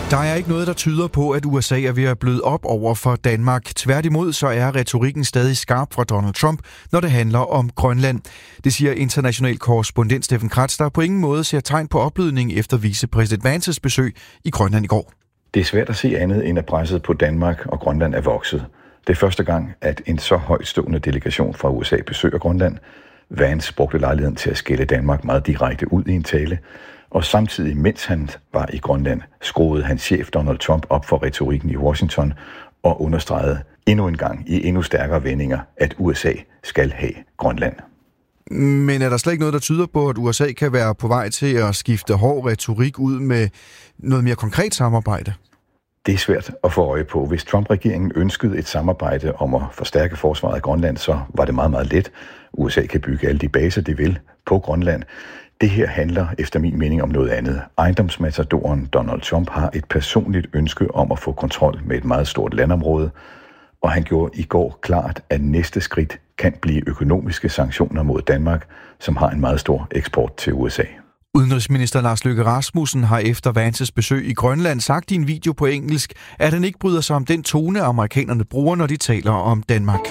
Der er ikke noget, der tyder på, at USA er ved at bløde op over for Danmark. Tværtimod så er retorikken stadig skarp fra Donald Trump, når det handler om Grønland. Det siger international korrespondent Steffen Kretz, der på ingen måde ser tegn på opblødning efter vicepræsident Vances besøg i Grønland i går. Det er svært at se andet end at presset på Danmark og Grønland er vokset. Det er første gang, at en så højtstående delegation fra USA besøger Grønland. Vance brugte lejligheden til at skælde Danmark meget direkte ud i en tale. Og samtidig, mens han var i Grønland, skruede hans chef Donald Trump op for retorikken i Washington og understregede endnu en gang i endnu stærkere vendinger, at USA skal have Grønland. Men er der slet ikke noget, der tyder på, at USA kan være på vej til at skifte hård retorik ud med noget mere konkret samarbejde? Det er svært at få øje på. Hvis Trump-regeringen ønskede et samarbejde om at forstærke forsvaret af Grønland, så var det meget, meget let. USA kan bygge alle de baser, de vil på Grønland. Det her handler efter min mening om noget andet. Ejendomsmatadoren Donald Trump har et personligt ønske om at få kontrol med et meget stort landområde, og han gjorde i går klart, at næste skridt kan blive økonomiske sanktioner mod Danmark, som har en meget stor eksport til USA. Udenrigsminister Lars Løkke Rasmussen har efter Vances besøg i Grønland sagt i en video på engelsk, at han ikke bryder sig om den tone, amerikanerne bruger, når de taler om Danmark.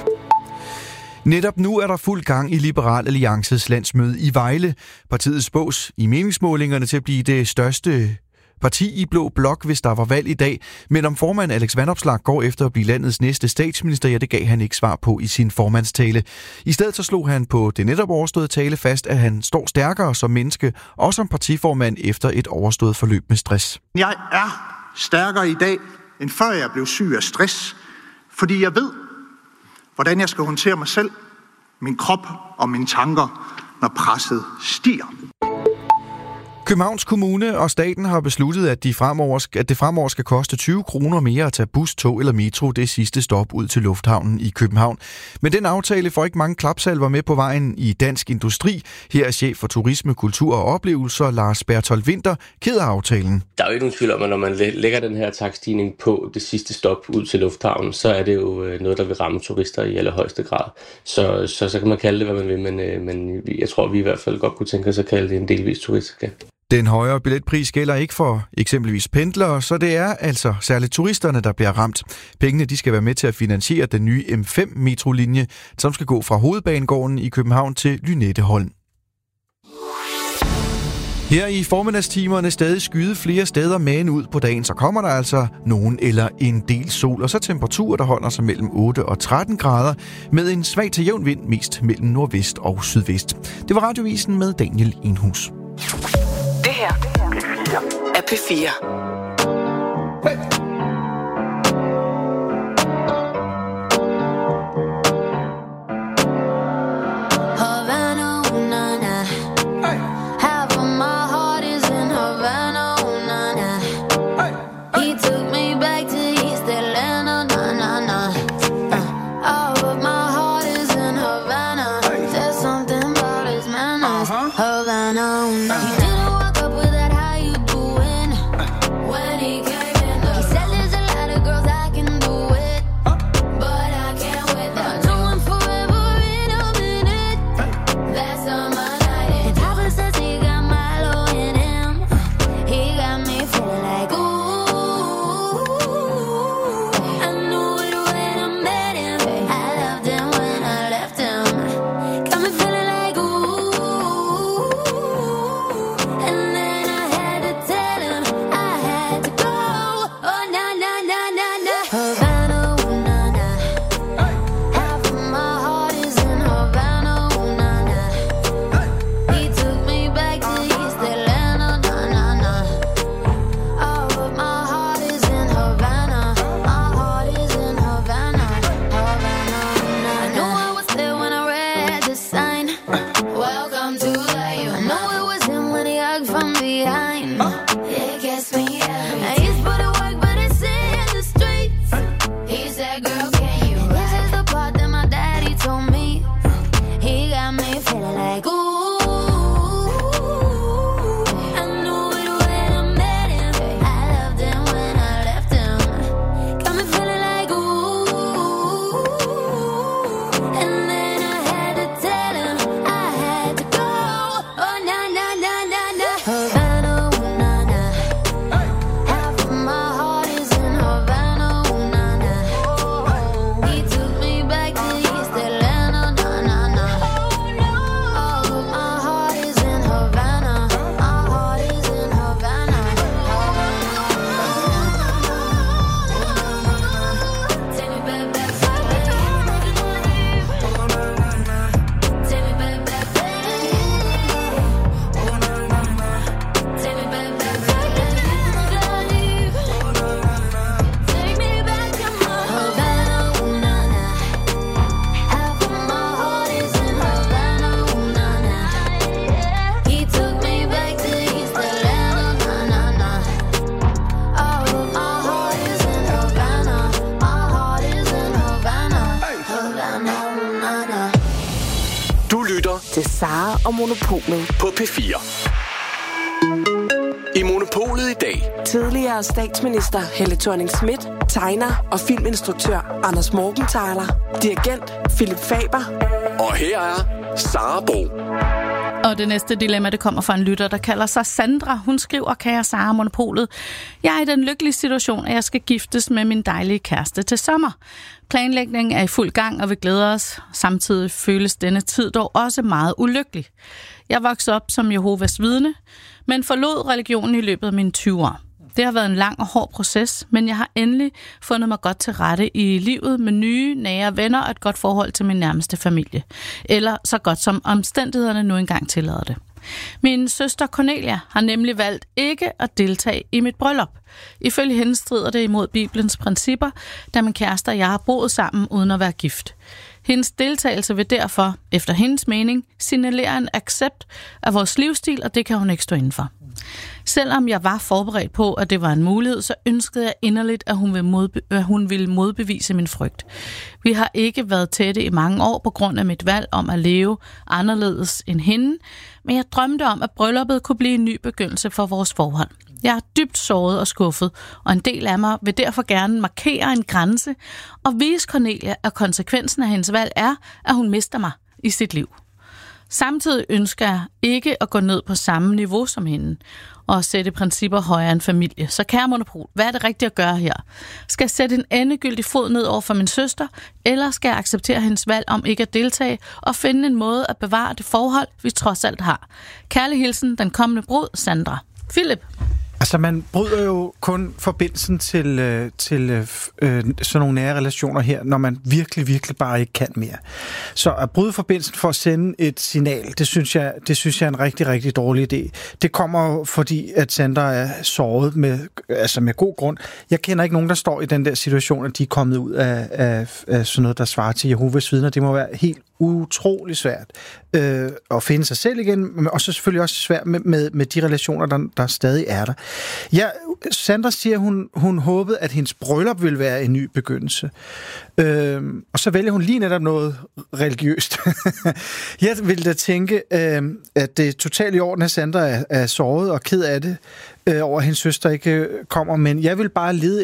Netop nu er der fuld gang i Liberal Alliances landsmøde i Vejle. Partiet spås i meningsmålingerne til at blive det største parti i Blå Blok, hvis der var valg i dag. Men om formand Alex Vanopslagh går efter at blive landets næste statsminister, det gav han ikke svar på i sin formandstale. I stedet så slog han på det netop overståede tale fast, at han står stærkere som menneske og som partiformand efter et overstået forløb med stress. Jeg er stærkere i dag, end før jeg blev syg af stress, fordi jeg ved, hvordan jeg skal håndtere mig selv, min krop og mine tanker, når presset stiger. Københavns Kommune og staten har besluttet, at det fremover skal koste 20 kroner mere at tage bus, tog eller metro det sidste stop ud til lufthavnen i København. Men den aftale får ikke mange klapsalver med på vejen i Dansk Industri. Her er chef for turisme, kultur og oplevelser, Lars Berthold Winter, ked af aftalen. Der er jo ikke nogen tvivl om, at når man lægger den her takststigning på det sidste stop ud til lufthavnen, så er det jo noget, der vil ramme turister i allerhøjeste grad. Så kan man kalde det, hvad man vil, men jeg tror, vi i hvert fald godt kunne tænke os at kalde det en delvis turistskat. Den højere billetpris gælder ikke for eksempelvis pendlere, så det er altså særligt turisterne, der bliver ramt. Pengene de skal være med til at finansiere den nye M5-metrolinje, som skal gå fra Hovedbanegården i København til Lynetteholm. Her i formiddagstimerne stadig skyde flere steder, men ud på dagen, så kommer der altså nogen eller en del sol, og så temperaturer, der holder sig mellem 8 og 13 grader, med en svag til jævn vind, mest mellem nordvest og sydvest. Det var Radiovisen med Daniel Enhus. Det her er P4. Hey. He didn't walk up with that, how you doing? When he came in, he said Sara og Monopolet på P4. I Monopolet i dag. Tidligere statsminister Helle Thorning-Schmidt, tegner og filminstruktør Anders Morgenthaler, dirigent Philip Faber. Og her er Sara Bro. Og det næste dilemma, det kommer fra en lytter, der kalder sig Sandra. Hun skriver, kære Sara Monopolet, jeg er i den lykkelige situation, at jeg skal giftes med min dejlige kæreste til sommer. Planlægningen er i fuld gang, og vi glæder os. Samtidig føles denne tid dog også meget ulykkelig. Jeg voksede op som Jehovas vidne, men forlod religionen i løbet af mine 20 år. Det har været en lang og hård proces, men jeg har endelig fundet mig godt til rette i livet med nye, nære venner og et godt forhold til min nærmeste familie. Eller så godt som omstændighederne nu engang tillader det. Min søster Cornelia har nemlig valgt ikke at deltage i mit bryllup. Ifølge hende strider det imod Bibelens principper, da min kæreste og jeg har boet sammen uden at være gift. Hendes deltagelse vil derfor, efter hendes mening, signalere en accept af vores livsstil, og det kan hun ikke stå indenfor. Selvom jeg var forberedt på, at det var en mulighed, så ønskede jeg inderligt, at hun ville modbevise min frygt. Vi har ikke været tætte i mange år på grund af mit valg om at leve anderledes end hende, men jeg drømte om, at brylluppet kunne blive en ny begyndelse for vores forhold. Jeg er dybt såret og skuffet, og en del af mig vil derfor gerne markere en grænse og vise Cornelia, at konsekvensen af hendes valg er, at hun mister mig i sit liv. Samtidig ønsker jeg ikke at gå ned på samme niveau som hende og sætte principper højere end familie. Så kære Monopol, hvad er det rigtigt at gøre her? Skal jeg sætte en endegyldig fod ned over for min søster, eller skal jeg acceptere hendes valg om ikke at deltage og finde en måde at bevare det forhold, vi trods alt har? Kærlig hilsen, den kommende brud, Sandra. Philip? Altså, man bryder jo kun forbindelsen til sådan nogle nære relationer her, når man virkelig, virkelig bare ikke kan mere. Så at bryde forbindelsen for at sende et signal, det synes jeg er en rigtig, rigtig dårlig idé. Det kommer fordi, at Sandra er såret med god grund. Jeg kender ikke nogen, der står i den der situation, at de er kommet ud af sådan noget, der svarer til Jehovas vidner. Det må være helt utrolig svært at finde sig selv igen, og så selvfølgelig også svært med de relationer, der stadig er der. Ja, Sandra siger, hun håbede, at hendes bryllup ville være en ny begyndelse. Og så vælger hun lige netop noget religiøst. Jeg ville da tænke, at det er totalt i orden, at Sandra er såret og ked af det, over at hendes søster ikke kommer, men jeg vil bare lede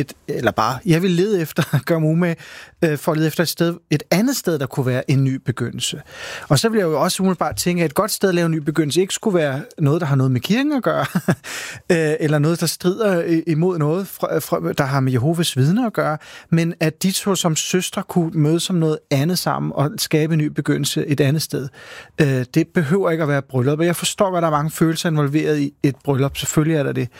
efter gøre mig umage for at lede efter et andet sted, der kunne være en ny begyndelse. Og så vil jeg jo også umiddelbart tænke, at et godt sted at lave en ny begyndelse ikke skulle være noget, der har noget med kirken at gøre, eller noget, der strider imod noget, der har med Jehovas vidner at gøre, men at de to som søstre kunne mødes som noget andet sammen og skabe en ny begyndelse et andet sted. Det behøver ikke at være bryllup, og jeg forstår, hvad der er mange følelser involveret i et bryllup. Selvfølgelig er der det.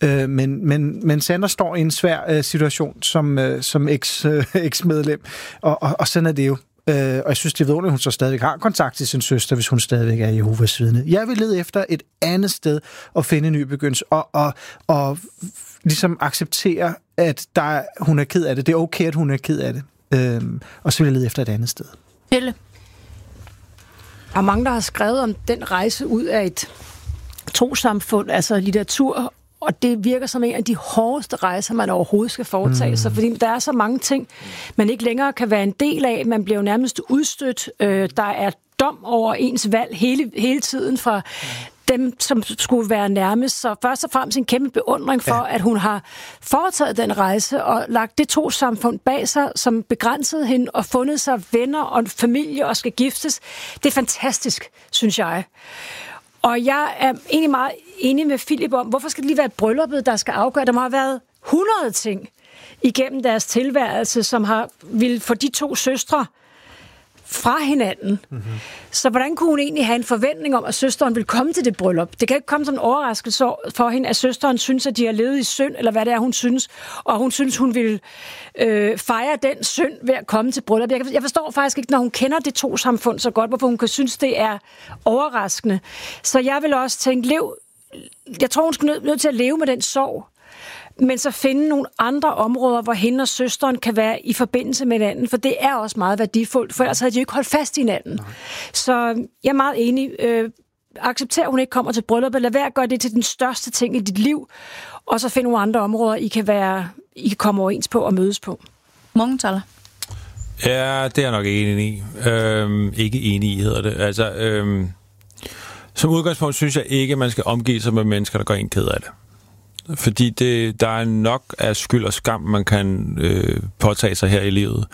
Men Sandra står i en svær situation som eks-medlem, og sådan er det jo. Og jeg synes, det er vidunderligt, at hun så stadigvæk har kontakt til sin søster, hvis hun stadigvæk er Jehovas vidne. Jeg vil lede efter et andet sted og finde en ny begyndelse, og ligesom acceptere, at hun er ked af det. Det er okay, at hun er ked af det. Og så vil jeg lede efter et andet sted. Helle? Der er mange, der har skrevet om den rejse ud af et trossamfund, altså litteratur, og det virker som en af de hårdeste rejser, man overhovedet skal foretage sig, fordi der er så mange ting, man ikke længere kan være en del af. Man bliver jo nærmest udstødt. Der er dom over ens valg hele tiden fra dem, som skulle være nærmest. Så først og fremmest en kæmpe beundring for, at hun har foretaget den rejse og lagt det trossamfund bag sig, som begrænsede hende og fundet sig venner og familie og skal giftes. Det er fantastisk, synes jeg. Og jeg er egentlig meget enig med Philip om, hvorfor skal det lige være brylluppet, der skal afgøre? Der må have været 100 ting igennem deres tilværelse, som har ville få de to søstre fra hinanden. Mm-hmm. Så hvordan kunne hun egentlig have en forventning om, at søsteren ville komme til det bryllup? Det kan ikke komme som en overraskelse for hende, at søsteren synes, at de har levet i synd, eller hvad det er, hun synes. Og hun synes, hun vil fejre den synd ved at komme til bryllup. Jeg forstår faktisk ikke, når hun kender det trossamfund så godt, hvorfor hun kan synes, det er overraskende. Så jeg vil også tænke, jeg tror, hun skal nødt til at leve med den sorg, men så finde nogle andre områder, hvor hende og søsteren kan være i forbindelse med hinanden, for det er også meget værdifuldt, for ellers havde de jo ikke holdt fast i hinanden. Nej. Så jeg er meget enig. Accepter, at hun ikke kommer til brylluppet. Lad være at gøre det til den største ting i dit liv, og så finde nogle andre områder, I kan komme overens på og mødes på. Morgenthaler. Ja, det er jeg nok ikke enig i. Ikke enig i, hedder det. Altså, som udgangspunkt synes jeg ikke, at man skal omgive sig med mennesker, der går en ked af det. Fordi der er nok af skyld og skam, man kan påtage sig her i livet.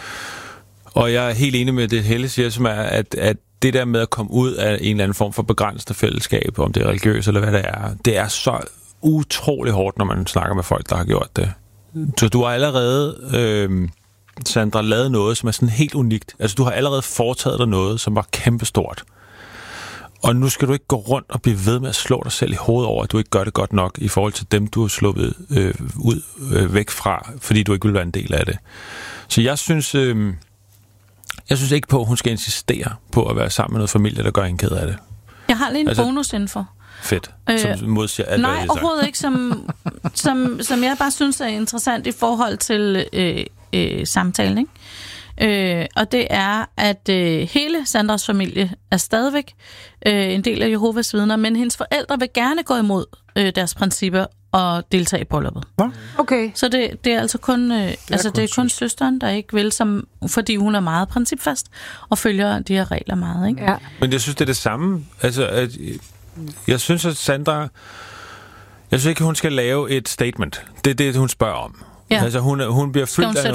Og jeg er helt enig med det, Helle siger, som er, at det der med at komme ud af en eller anden form for begrænset fællesskab, om det er religiøst eller hvad det er så utrolig hårdt, når man snakker med folk, der har gjort det. Så du har allerede, Sandra, lavet noget, som er sådan helt unikt. Altså, du har allerede foretaget dig noget, som var kæmpestort. Og nu skal du ikke gå rundt og blive ved med at slå dig selv i hovedet over, at du ikke gør det godt nok i forhold til dem, du har sluppet væk fra, fordi du ikke vil være en del af det. Så jeg synes ikke på, at hun skal insistere på at være sammen med noget familie, der gør en ked af det. Jeg har lige en bonusinfo. Fedt. Som modsiger alt, nej, overhovedet ikke. Som jeg bare synes er interessant i forhold til samtalen, ikke? Og det er, at hele Sandras familie er stadigvæk en del af Jehovas vidner, men hendes forældre vil gerne gå imod deres principper og deltage i brylluppet. Okay. Så det er altså kun, det er kun søsteren, der ikke vil, fordi hun er meget principfast og følger de her regler meget. Ikke? Ja. Men jeg synes, det er det samme. Altså, jeg synes, at Sandra... Jeg synes ikke, hun skal lave et statement. Det er det, hun spørger om. Ja. Altså, hun bliver fyldt af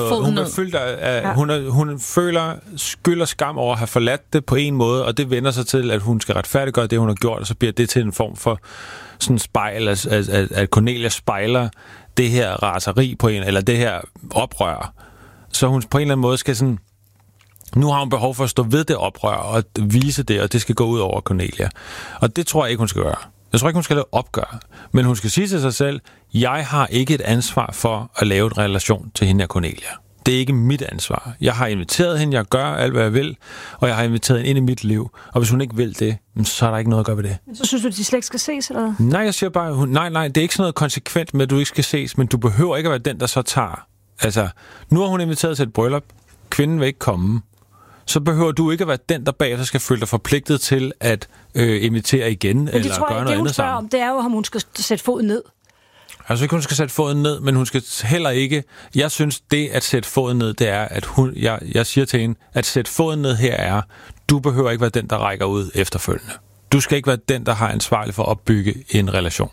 noget. Hun føler skyld og skam over at have forladt det på en måde, og det vender sig til, at hun skal retfærdiggøre det, hun har gjort, og så bliver det til en form for sådan spejl, at Cornelia spejler det her raseri på en, eller det her oprør. Så hun på en eller anden måde skal sådan... Nu har hun behov for at stå ved det oprør og vise det, og det skal gå ud over Cornelia. Og det tror jeg ikke, hun skal gøre. Jeg tror ikke, hun skal lave opgør. Men hun skal sige til sig selv, jeg har ikke et ansvar for at lave en relation til hende og Cornelia. Det er ikke mit ansvar. Jeg har inviteret hende, jeg gør alt, hvad jeg vil, og jeg har inviteret hende ind i mit liv. Og hvis hun ikke vil det, så er der ikke noget at gøre ved det. Så synes du, de slet ikke skal ses, eller? Nej, jeg siger bare, nej, det er ikke sådan noget konsekvent med, at du ikke skal ses, men du behøver ikke at være den, der så tager. Altså, nu har hun inviteret til et bryllup. Kvinden vil ikke komme. Så behøver du ikke at være den, der bagefter skal føle dig forpligtet til at invitere igen, eller gøre noget andet sammen. Det, hun spørger om, det er jo, om hun skal sætte foden ned. Altså ikke, hun skal sætte foden ned, men hun skal heller ikke... Jeg synes, det at sætte foden ned, det er, at jeg siger til hende, at sætte foden ned her er, du behøver ikke være den, der rækker ud efterfølgende. Du skal ikke være den, der har ansvarlig for at opbygge en relation.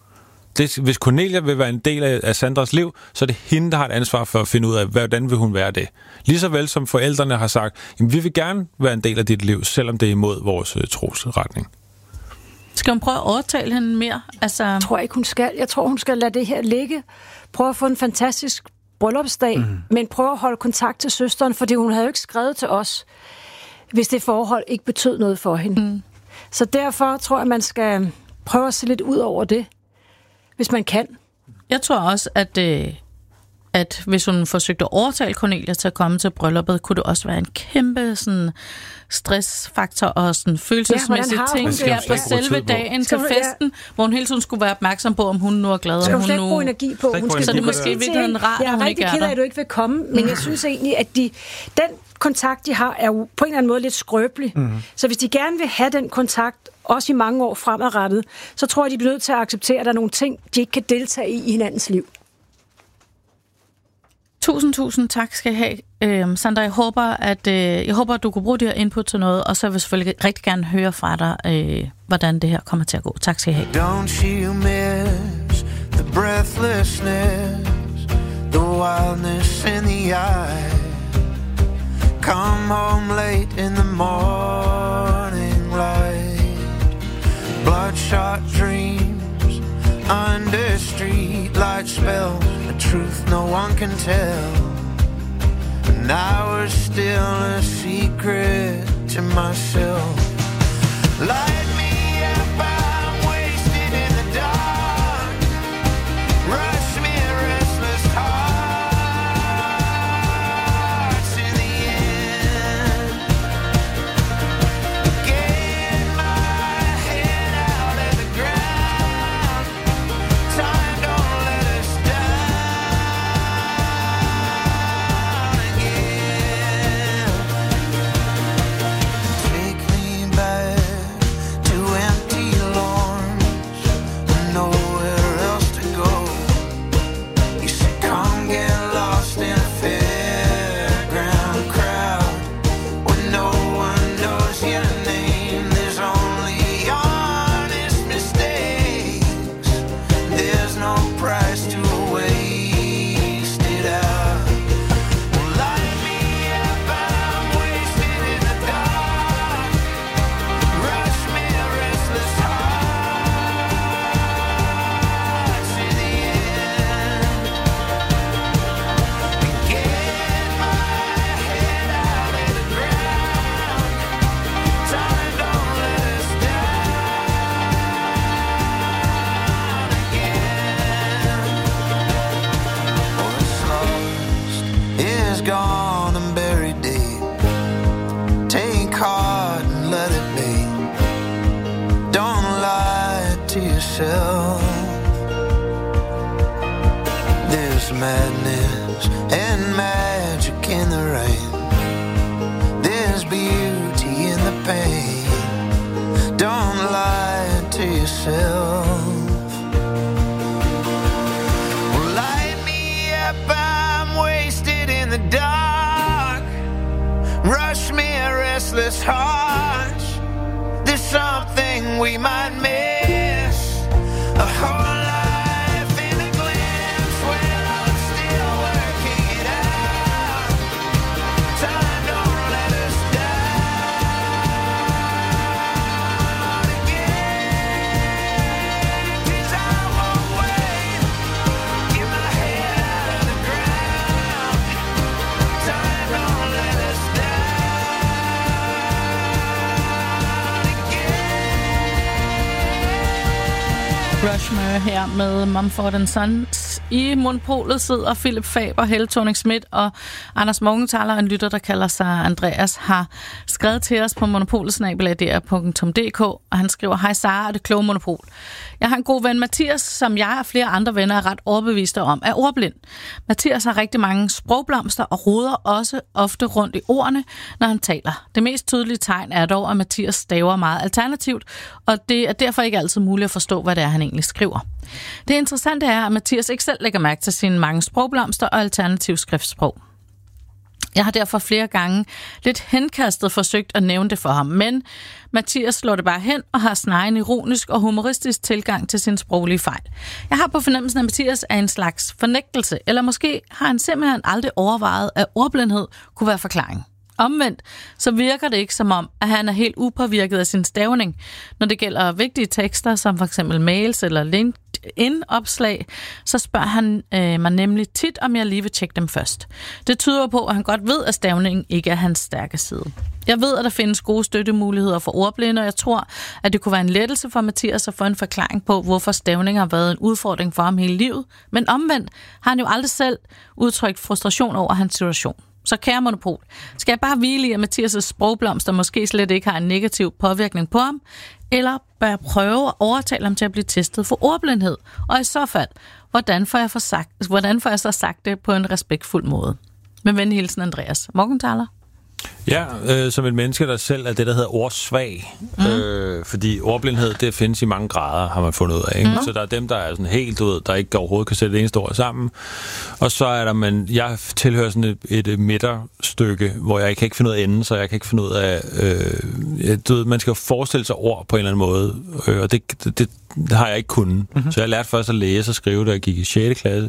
Hvis Cornelia vil være en del af Sandras liv, så er det hende, der har et ansvar for at finde ud af, hvordan vil hun være det. Ligeså vel som forældrene har sagt, jamen, vi vil gerne være en del af dit liv, selvom det er imod vores trosretning. Skal hun prøve at overtale hende mere? Altså... Jeg tror ikke, hun skal. Jeg tror, hun skal lade det her ligge. Prøve at få en fantastisk bryllupsdag, men prøve at holde kontakt til søsteren, fordi hun havde jo ikke skrevet til os, hvis det forhold ikke betød noget for hende. Så derfor tror jeg, man skal prøve at se lidt ud over det, hvis man kan. Jeg tror også, at hvis hun forsøgte at overtale Cornelia til at komme til brylluppet, kunne det også være en kæmpe sådan, stressfaktor og sådan, følelsesmæssig ting på selve dagen til festen, hvor hun hele tiden skulle være opmærksom på, om hun nu er glad. Skal hun slet ikke bruge energi på? Så det er måske virkelig rart, at hun ikke er der. Jeg er rigtig ked af, at du ikke vil komme, men jeg synes egentlig, at den kontakt, de har, er jo på en eller anden måde lidt skrøbelig. Så hvis de gerne vil have den kontakt, også i mange år fremadrettet, så tror jeg, de bliver nødt til at acceptere, at der er nogle ting, de ikke kan deltage i hinandens liv. Tusind tak skal I have, Sandra. Jeg håber, at du kunne bruge det her input til noget, og så vil jeg selvfølgelig rigtig gerne høre fra dig, hvordan det her kommer til at gå. Tak skal I have. Don't you miss the breathlessness, the wildness in the eye? Come home late in the morning light, bloodshot dreams under street light spells, a truth no one can tell. And I was still a secret to myself. Light me up, I'm wasted in the dark. Rush me a restless heart to the end. Get my head out of the ground. Time don't let us down again. Take me back to There's madness and magic in the rain. There's beauty in the pain. Don't lie to yourself. Well, light me up, I'm wasted in the dark. Rush me a restless heart. There's something we might miss. A whole life in a glimpse. Well, I'm still working it out. Time don't let us down again. 'Cause I won't wait. Get my head out of the ground. Time don't let us down again. Rushmore her med Mumford & Sons. I Monopolet sidder Philip Faber, Helle Thorning-Schmidt og Anders Morgenthaler, en lytter, der kalder sig Andreas, har skrevet til os på monopolsnabelag.dr.dk, og han skriver: Hej Sara og det kloge Monopol. Jeg har en god ven, Mathias, som jeg og flere andre venner er ret overbeviste om, er ordblind. Mathias har rigtig mange sprogblomster og roder også ofte rundt i ordene, når han taler. Det mest tydelige tegn er dog, at Mathias staver meget alternativt, og det er derfor ikke altid muligt at forstå, hvad det er, han egentlig skriver. Det interessante er, at Mathias ikke selv lægger mærke til sine mange sprogblomster og alternativ skriftsprog. Jeg har derfor flere gange lidt henkastet forsøgt at nævne det for ham, men Mathias slår det bare hen og har snarere en ironisk og humoristisk tilgang til sin sproglige fejl. Jeg har på fornemmelsen, at Mathias er en slags fornægtelse, eller måske har han simpelthen aldrig overvejet, at ordblindhed kunne være forklaring. Omvendt, så virker det ikke som om, at han er helt upåvirket af sin stavning. Når det gælder vigtige tekster, som f.eks. mails eller LinkedIn-opslag, så spørger han mig nemlig tit, om jeg lige vil tjekke dem først. Det tyder på, at han godt ved, at stavningen ikke er hans stærke side. Jeg ved, at der findes gode støttemuligheder for ordblinde, og jeg tror, at det kunne være en lettelse for Mathias at få en forklaring på, hvorfor stavning har været en udfordring for ham hele livet. Men omvendt har han jo aldrig selv udtrykt frustration over hans situation. Så kære Monopol, skal jeg bare hvile i, at Mathias' sprogblomster måske slet ikke har en negativ påvirkning på ham, eller bør jeg prøve at overtale ham til at blive testet for ordblindhed? Og i så fald, hvordan får jeg så sagt det på en respektfuld måde? Med venlig hilsen, Andreas Morgenthaler. Ja, som et menneske, der selv er det, der hedder ordsvag. Fordi ordblindhed, det findes i mange grader, har man fundet ud af. Ikke? Så der er dem, der er sådan helt ud, der ikke overhovedet kan sætte det eneste ord sammen. Og så er der, jeg tilhører sådan et midterstykke, hvor jeg kan ikke finde ud af enden, så jeg kan ikke finde ud af... man skal jo forestille sig ord på en eller anden måde, og det har jeg ikke kunnet. Så jeg lærte først at læse og skrive, da jeg gik i 6. klasse.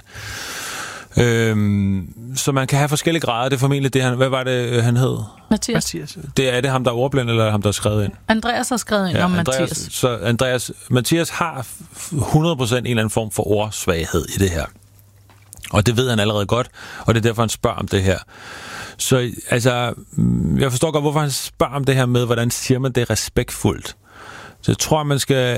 Så man kan have forskellige grader. Det er formentlig det, hvad var det, han hed? Mathias. Det er det ham, der er ordblind, eller ham, der er skrevet ind? Andreas har skrevet ind om Mathias. Så Mathias har 100% en eller anden form for ordsvaghed i det her. Og det ved han allerede godt, og det er derfor, han spørger om det her. Så altså, jeg forstår godt, hvorfor han spørger om det her med, hvordan siger man det respektfuldt. Så jeg tror, man skal...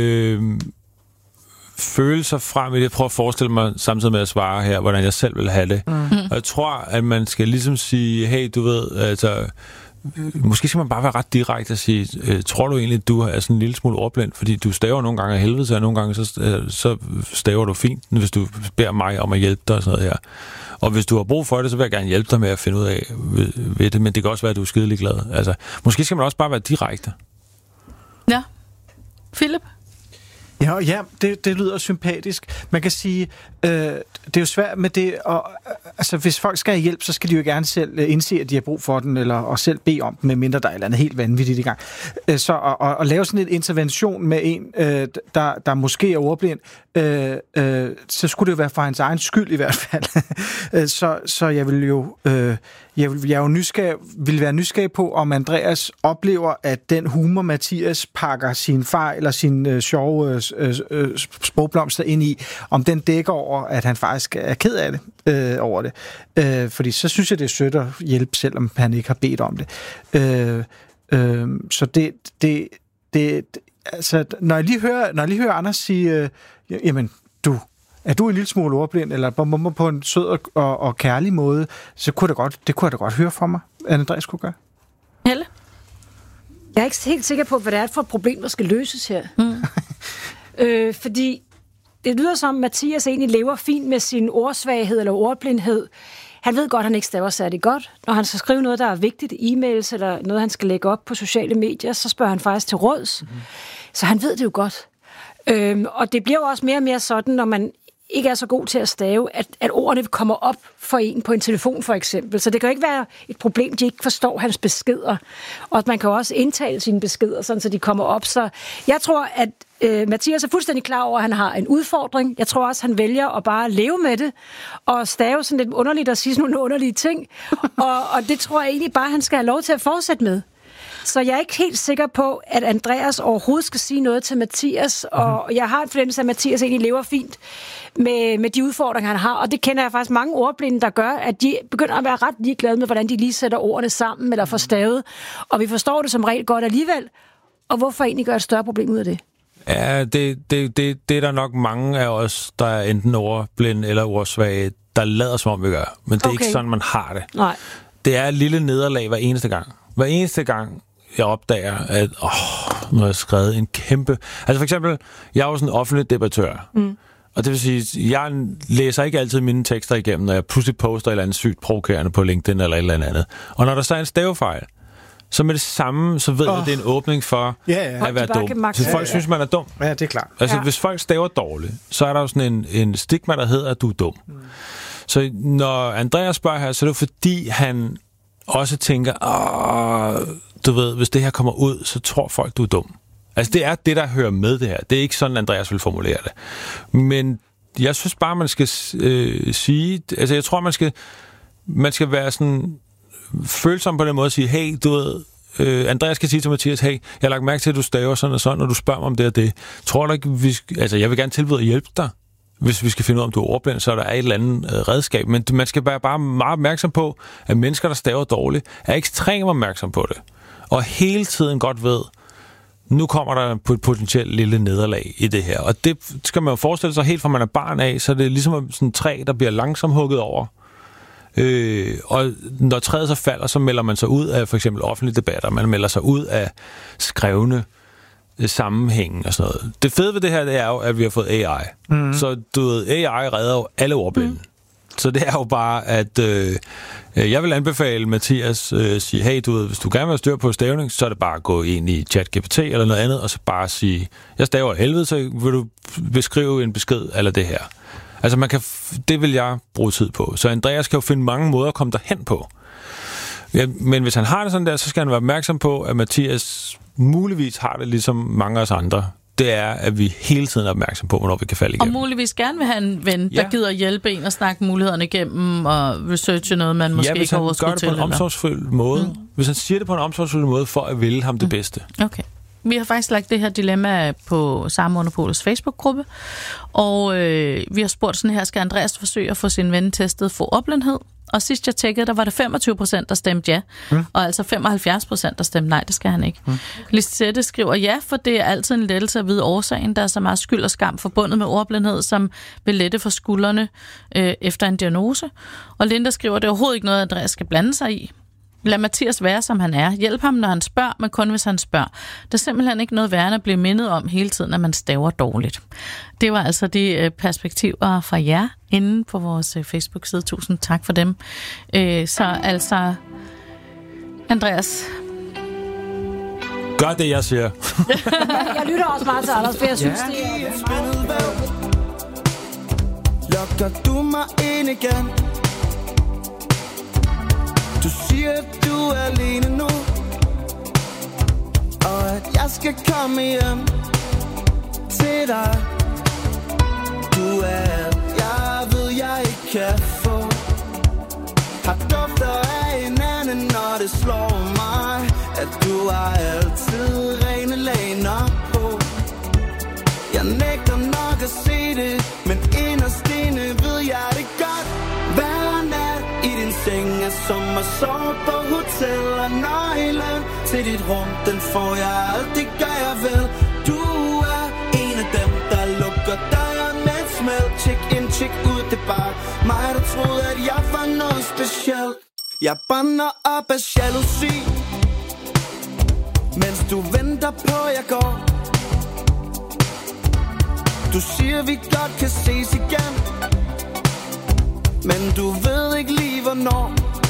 føle sig frem i det. Jeg prøver at forestille mig samtidig med at svare her, hvordan jeg selv vil have det. Og jeg tror, at man skal ligesom sige, hey, du ved, altså, måske skal man bare være ret direkte og sige, tror du egentlig, at du er sådan en lille smule ordblind? Fordi du staver nogle gange af helvede, så nogle gange så staver du fint, hvis du beder mig om at hjælpe dig og sådan noget her. Og hvis du har brug for det, så vil jeg gerne hjælpe dig med at finde ud af ved det, men det kan også være, at du er skidelig glad. Altså, måske skal man også bare være direkte. Ja. Philip? Ja, det lyder sympatisk. Man kan sige, det er jo svært med det, og altså, hvis folk skal have hjælp, så skal de jo gerne selv indse, at de har brug for den, eller selv bede om den, medmindre der er et eller andet helt vanvittigt i gang. Så at lave sådan en intervention med en, der måske er ordblind, så skulle det jo være for hans egen skyld i hvert fald. Så jeg vil jo... vil være nysgerrig på, om Andreas oplever, at den humor, Mathias pakker sin fejl og sin sjove sprogblomster ind i, om den dækker over, at han faktisk er ked af det over det. Fordi så synes jeg, det er sødt at hjælpe, selvom han ikke har bedt om det. Så altså, når jeg lige hører Anders sige, jamen, er du en lille smule ordblind, eller på en sød og kærlig måde, så kunne det kunne jeg da godt høre fra mig, at Andreas kunne gøre. Helle? Jeg er ikke helt sikker på, hvad det er for et problem, der skal løses her. Fordi det lyder som, Mathias egentlig lever fint med sin ordsvaghed eller ordblindhed. Han ved godt, at han ikke staver særlig godt. Når han skal skrive noget, der er vigtigt, e-mails eller noget, han skal lægge op på sociale medier, så spørger han faktisk til råds. Mm-hmm. Så han ved det jo godt. Og det bliver jo også mere og mere sådan, når man ikke er så god til at stave, at ordene kommer op for en på en telefon, for eksempel. Så det kan jo ikke være et problem, de ikke forstår hans beskeder. Og man kan jo også indtale sine beskeder, sådan, så de kommer op. Så jeg tror, at Mathias er fuldstændig klar over, at han har en udfordring. Jeg tror også, han vælger at bare leve med det, og stave sådan lidt underligt og sige sådan nogle underlige ting. og det tror jeg egentlig bare, han skal have lov til at fortsætte med. Så jeg er ikke helt sikker på, at Andreas overhovedet skal sige noget til Mathias, og jeg har en fornemmelse af, at Mathias egentlig lever fint med de udfordringer, han har, og det kender jeg faktisk mange ordblinde, der gør, at de begynder at være ret ligeglade med, hvordan de lige sætter ordene sammen eller får stavet, og vi forstår det som regel godt alligevel, og hvorfor egentlig gøre et større problem ud af det? Ja, det er der nok mange af os, der er enten ordblinde eller ordsvage, der lader som om vi gør, men det er ikke sådan, man har det. Nej. Det er et lille nederlag hver eneste gang. Hver eneste gang, jeg opdager, at nu har jeg skrevet en kæmpe... Altså for eksempel, jeg er jo sådan en offentlig debattør. Mm. Og det vil sige, jeg læser ikke altid mine tekster igennem, når jeg pludselig poster et eller andet sygt provokerende på LinkedIn eller et eller andet. Og når der så er en stavefejl, så med det samme, så ved jeg, at det er en åbning for at være dum. Så folk synes, man er dum. Ja, det er klart. Altså, hvis folk staver dårligt, så er der jo sådan en stigma, der hedder, at du er dum. Mm. Så når Andreas spørger her, så er det fordi, han også tænker, du ved, hvis det her kommer ud, så tror folk, du er dum. Altså, det er det, der hører med det her. Det er ikke sådan, Andreas vil formulere det. Men jeg synes bare, man skal sige... Altså, jeg tror, man skal være sådan følsom på den måde at sige, hey, du ved... Andreas kan sige til Mathias, hey, jeg har lagt mærke til, at du staver sådan og sådan, og du spørger mig om det og det. Tror du ikke, jeg vil gerne tilbyde at hjælpe dig. Hvis vi skal finde ud af, om du er ordblind, så er der et eller andet redskab. Men man skal være bare meget opmærksom på, at mennesker, der staver dårligt, er ekstremt opmærksom på det. Og hele tiden godt ved, nu kommer der på et potentielt lille nederlag i det her. Og det skal man jo forestille sig helt fra man er barn af, så det er ligesom sådan et træ, der bliver langsomt hugget over. Og når træet så falder, så melder man sig ud af for eksempel offentlige debatter. Man melder sig ud af skrevne sammenhængen og sådan noget. Det fede ved det her, det er jo, at vi har fået AI. Mm. Så du ved, AI redder jo alle ordblinde. Mm. Så det er jo bare, at jeg vil anbefale Mathias sige, hey, du ved, hvis du gerne vil have styr på stavning, så er det bare at gå ind i ChatGPT eller noget andet, og så bare sige, jeg staver helvede, så vil du beskrive en besked eller det her. Altså, det vil jeg bruge tid på. Så Andreas kan jo finde mange måder at komme derhen på. Ja, men hvis han har det sådan der, så skal han være opmærksom på, at Mathias muligvis har det ligesom mange af os andre. Det er, at vi hele tiden er opmærksom på, hvornår vi kan falde igennem. Og muligvis gerne vil have en ven, der gider hjælpe en og snakke mulighederne igennem og researche noget, man måske ikke har overskud til. Ja, hvis han gør det på en omsorgsfuld måde. Mm. Hvis han siger det på en omsorgsfuld måde, for at ville ham det bedste. Okay. Vi har faktisk lagt det her dilemma på SARA Monopolets Facebook-gruppe, og vi har spurgt sådan her, skal Andreas forsøge at få sin ven testet for ordblindhed? Og sidst jeg tjekkede, der var det 25%, der stemte ja, og altså 75%, der stemte nej, det skal han ikke. Lisette skriver ja, for det er altid en lettelse at vide årsagen. Der er så meget skyld og skam forbundet med ordblindhed, som vil lette for skuldrene efter en diagnose. Og Linda skriver, det er overhovedet ikke noget, Andreas skal blande sig i. Lad Mathias være, som han er. Hjælp ham, når han spørger, men kun hvis han spørger. Der er simpelthen ikke noget værre at blive mindet om hele tiden, at man staver dårligt. Det var altså de perspektiver fra jer inde på vores Facebook-side. Tusind tak for dem. Så altså, Andreas. Gør det, jeg siger. Jeg lytter også meget til Anders, for jeg synes, det er... Lokker du mig ind igen? Du siger, at du er alene nu, og at jeg skal komme hjem til dig. Du er, jeg ved, jeg ikke kan få. Har dufter af hinanden, når det slår mig, at du har altid rene laner på. Jeg nægter nok at se det, men inderst inde ved jeg det godt. Hver nat i din seng er som at sove på hotel, og nøglen til dit rum, den får jeg alt, det gør jeg vel. Du er en af dem, der lukker døren med et smæld. Check in, check ud, det er bare mig, der troede, at jeg var noget specielt. Jeg brænder op af jalousi, mens du venter på, jeg går. Du siger vi godt kan ses igen, men du ved ikke lige hvornår.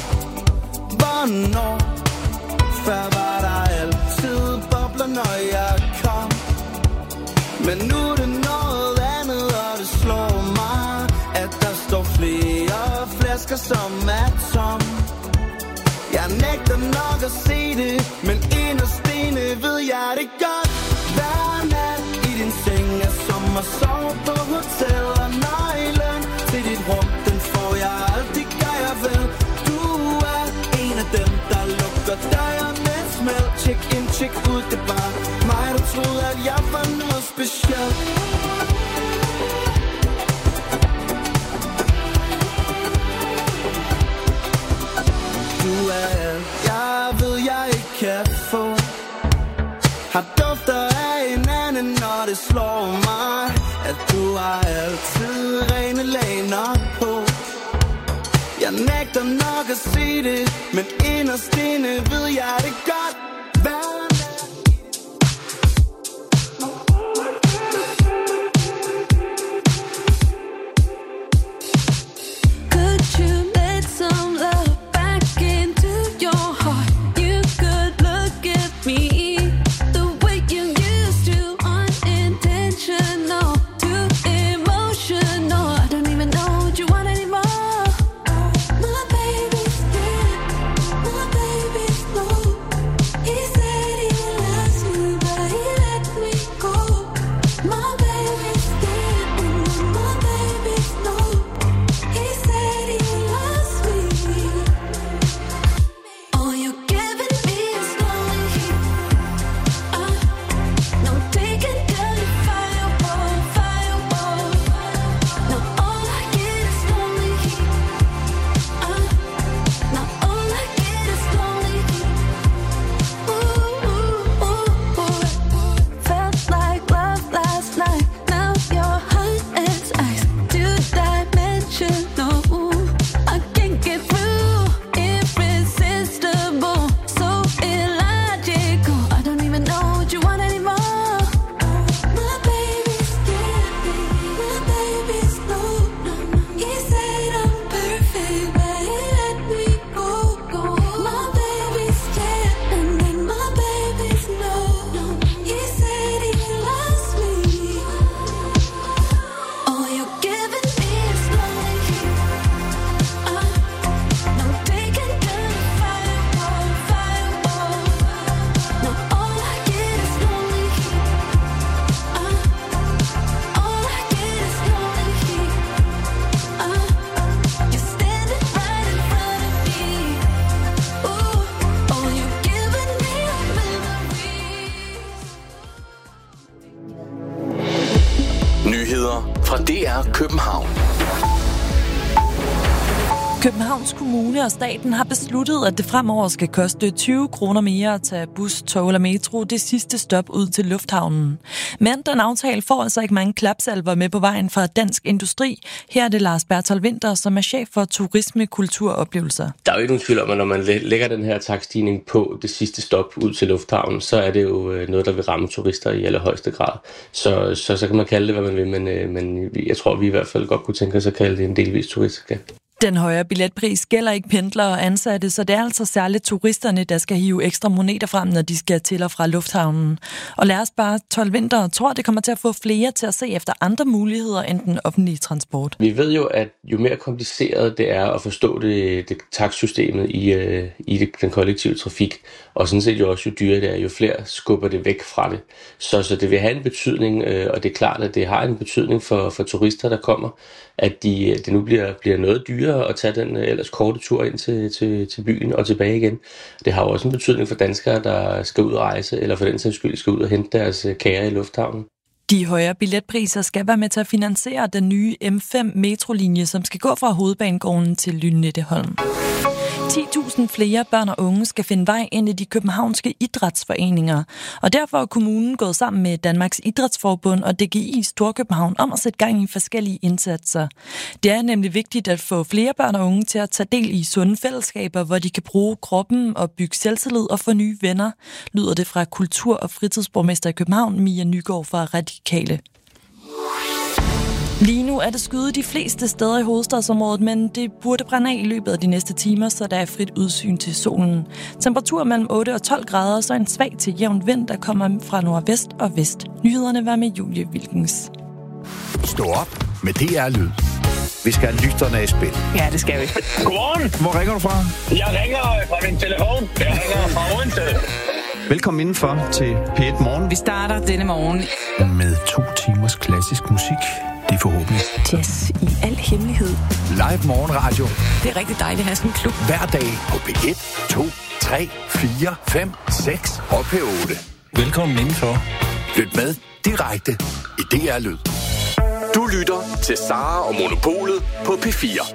Før var der altid bobler når jeg kom, men nu er det noget andet, og det slår mig, at der står flere flasker som er tom. Jeg nægter nok at se det, men inderst inde ved jeg det godt. Hver nat i din seng er som at sove på hotel, og nøglen til dit rum, den får jeg altid, gør jeg vel. Du er en af dem, der lukker døren med et smæld. Check in, check ud, det er bare mig, der troede, at jeg var noget specielt. Du er alt, jeg ved, jeg ikke kan få. Har dufter af en anden, når det slår mig, at du har altid rene lag nok på. Jeg nægter nok at se det, men inderst inde ved jeg det godt. fra DR København. Københavns Kommune og staten har besluttet, at det fremover skal koste 20 kroner mere at tage bus, tog eller metro det sidste stop ud til lufthavnen. Men den aftale får altså ikke mange klapsalver med på vejen fra Dansk Industri. Her er det Lars Berthold Winther, som er chef for turisme, kultur og oplevelser. Der er jo ikke nogen tvivl om, at når man lægger den her takststigning på det sidste stop ud til lufthavnen, så er det jo noget, der vil ramme turister i allerhøjeste grad. Så kan man kalde det, hvad man vil, men jeg tror, vi i hvert fald godt kunne tænke os at kalde det en delvis turistskat. Den højere billetpris gælder ikke pendlere og ansatte, så det er altså særligt turisterne, der skal hive ekstra moneter frem, når de skal til og fra lufthavnen. Og Lars Berthold Winther tror, det kommer til at få flere til at se efter andre muligheder end den offentlige transport. Vi ved jo, at jo mere kompliceret det er at forstå det takstsystemet i den kollektive trafik, og sådan set jo også jo dyrere det er, jo flere skubber det væk fra det. Så det vil have en betydning, og det er klart, at det har en betydning for turister, der kommer, at det nu bliver noget dyrere at tage den ellers korte tur ind til byen og tilbage igen. Det har jo også en betydning for danskere, der skal ud og rejse, eller for den sags skyld skal ud og hente deres kære i lufthavnen. De højere billetpriser skal være med til at finansiere den nye M5 metrolinje, som skal gå fra Hovedbanegården til Lynetteholm. 10.000 flere børn og unge skal finde vej ind i de københavnske idrætsforeninger, og derfor er kommunen gået sammen med Danmarks Idrætsforbund og DGI Storkøbenhavn om at sætte gang i forskellige indsatser. Det er nemlig vigtigt at få flere børn og unge til at tage del i sunde fællesskaber, hvor de kan bruge kroppen og bygge selvtillid og få nye venner, lyder det fra kultur- og fritidsborgmester i København, Mia Nygaard fra Radikale. Lige nu er det skyet de fleste steder i hovedstadsområdet, men det burde brænde af i løbet af de næste timer, så der er frit udsyn til solen. Temperatur mellem 8 og 12 grader, så en svag til jævn vind, der kommer fra nordvest og vest. Nyhederne var med Julie Wilkens. Stå op med DR Lyd. Vi skal have lytterne i spil. Ja, det skal vi. Godmorgen. Hvor ringer du fra? Jeg ringer fra min telefon. Jeg ringer fra Odense. Velkommen indenfor til P1 Morgen. Vi starter denne morgen med 2 timers klassisk musik. Det er forhåbentlig jazz i al hemmelighed. Live morgenradio. Det er rigtig dejligt at have sådan en klub. Hver dag på P1, 2, 3, 4, 5, 6 og P8. Velkommen indenfor. Lyt med direkte i DR Lyd. Du lytter til Sara og Monopolet på P4.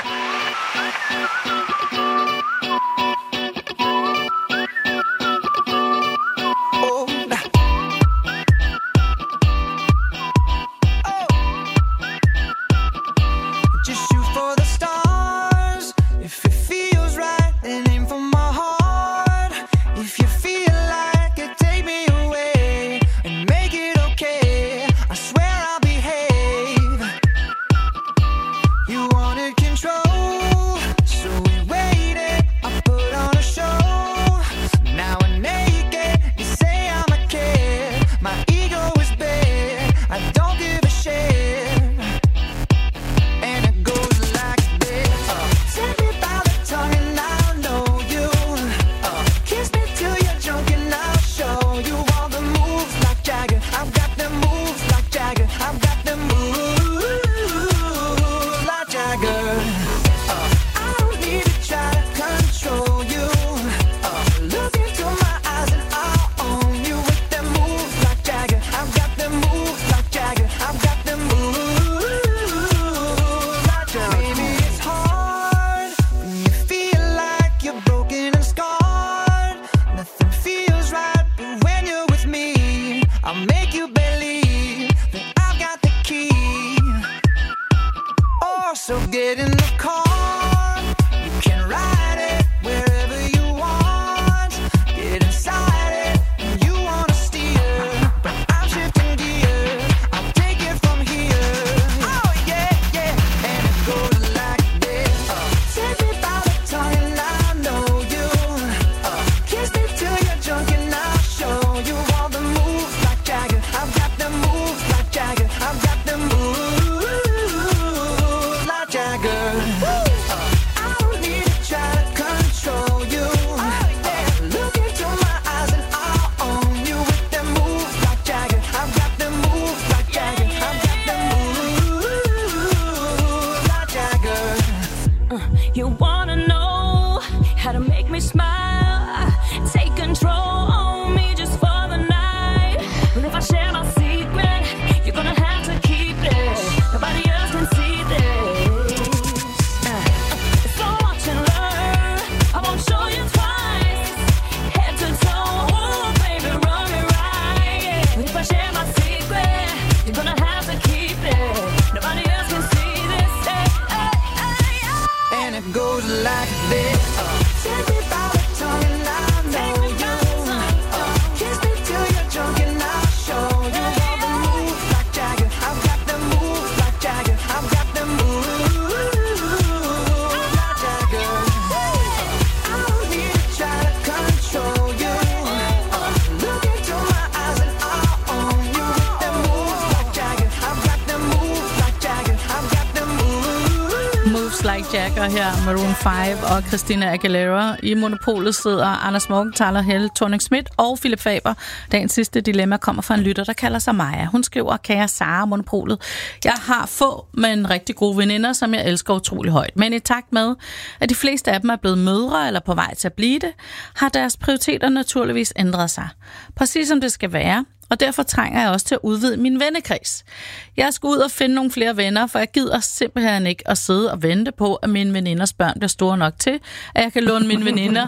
Her Maroon 5 og Christina Aguilera. I Monopolet sidder Anders Morgenthaler, Helle Thorning-Schmidt og Philip Faber. Dagens sidste dilemma kommer fra en lytter, der kalder sig Maja. Hun skriver: kære Sara Monopolet, jeg har få, men rigtig gode veninder, som jeg elsker utrolig højt. Men i takt med, at de fleste af dem er blevet mødre eller på vej til at blive det, har deres prioriteter naturligvis ændret sig. Præcis som det skal være. Og derfor trænger jeg også til at udvide min vennekreds. Jeg skal ud og finde nogle flere venner, for jeg gider simpelthen ikke at sidde og vente på, at mine veninders børn bliver store nok til, at jeg kan låne mine veninder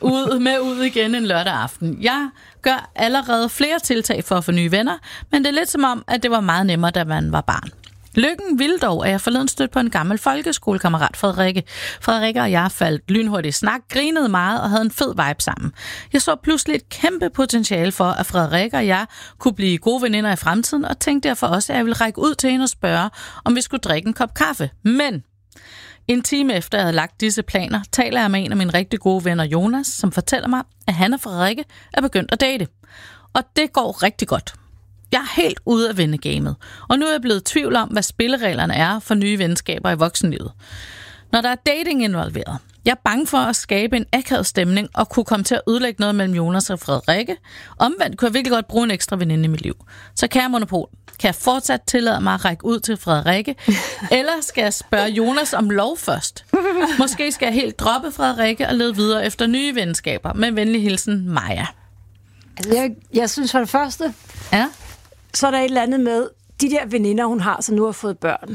ud igen en lørdag aften. Jeg gør allerede flere tiltag for at få nye venner, men det er lidt som om, at det var meget nemmere, da man var barn. Lykken ville dog, at jeg forleden stødte på en gammel folkeskolekammerat, Frederikke. Frederikke og jeg faldt lynhurtigt snak, grinede meget og havde en fed vibe sammen. Jeg så pludselig et kæmpe potentiale for, at Frederikke og jeg kunne blive gode veninder i fremtiden, og tænkte derfor også, at jeg ville række ud til hende og spørge, om vi skulle drikke en kop kaffe. Men en time efter jeg havde lagt disse planer, taler jeg med en af mine rigtig gode venner, Jonas, som fortæller mig, at han og Frederikke er begyndt at date. Og det går rigtig godt. Jeg er helt ude af vennegamet, og nu er jeg blevet i tvivl om, hvad spillereglerne er for nye venskaber i voksenlivet. Når der er dating involveret, jeg er bange for at skabe en akavet stemning og kunne komme til at ødelægge noget mellem Jonas og Frederikke. Omvendt kunne jeg virkelig godt bruge en ekstra veninde i mit liv. Så kære Monopol, kan jeg fortsat tillade mig at række ud til Frederikke, eller skal jeg spørge Jonas om lov først? Måske skal jeg helt droppe Frederikke og lede videre efter nye venskaber. Med venlig hilsen, Maja. Altså, jeg synes for det første, så er der et eller andet med, de der veninder, hun har, som nu har fået børn,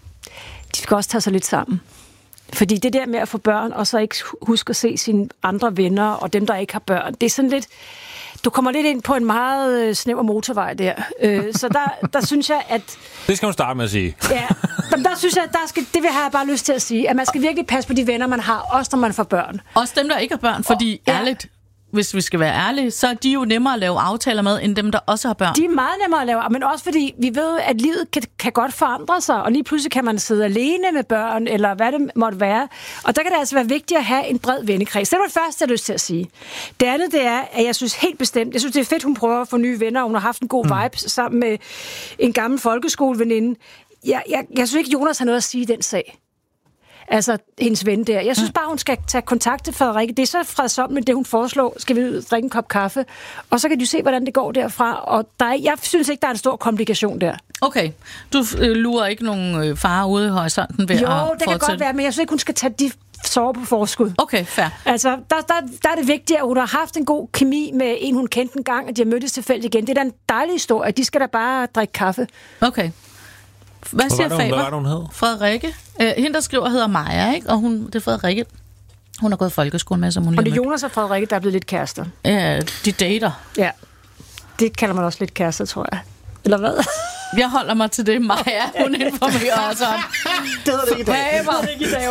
de skal også tage sig lidt sammen. Fordi det der med at få børn, og så ikke huske at se sine andre venner, og dem, der ikke har børn, det er sådan lidt... Du kommer lidt ind på en meget snæver motorvej der. Så der synes jeg, at... Det skal hun starte med at sige. Ja, der synes jeg, det vil jeg bare lyst til at sige, at man skal virkelig passe på de venner, man har, også når man får børn. Også dem, der ikke har børn, fordi ærligt... Hvis vi skal være ærlige, så er de jo nemmere at lave aftaler med, end dem, der også har børn. De er meget nemmere at lave, men også fordi vi ved, at livet kan godt forandre sig, og lige pludselig kan man sidde alene med børn, eller hvad det måtte være. Og der kan det altså være vigtigt at have en bred vennekreds. Det var det første, jeg har lyst til at sige. Det andet, det er, at jeg synes helt bestemt, jeg synes, det er fedt, hun prøver at få nye venner, og hun har haft en god vibe sammen med en gammel folkeskoleveninde. Jeg synes ikke, Jonas har noget at sige i den sag. Altså, hendes ven der. Jeg synes bare, hun skal tage kontakt til Frederikke. Det er så fredsommeligt, det hun foreslår. Skal vi drikke en kop kaffe? Og så kan du se, hvordan det går derfra. Og jeg synes ikke, der er en stor komplikation der. Okay. Du lurer ikke nogen farer ude i horisonten ved jo, at det kan godt være, men jeg synes ikke, hun skal tage de sover på forskud. Okay, fair. Altså, der er det vigtigt, at hun har haft en god kemi med en, hun kendte en gang, og de har mødtes tilfældigt igen. Det er da en dejlig historie. De skal da bare drikke kaffe. Okay. Hvad siger Faber? Hvad var det, hun hed? Frederikke. Hende, der skriver, hedder Maja, ikke? Og det er Frederikke. Hun har gået i folkeskolen med, som hun og det er Jonas og Frederikke, der er blevet lidt kærester. Ja, de dater. Ja. Det kalder man også lidt kærester, tror jeg. Eller hvad? Jeg holder mig til det, Maja. Hun informerer os om. Det ved det ikke i dag.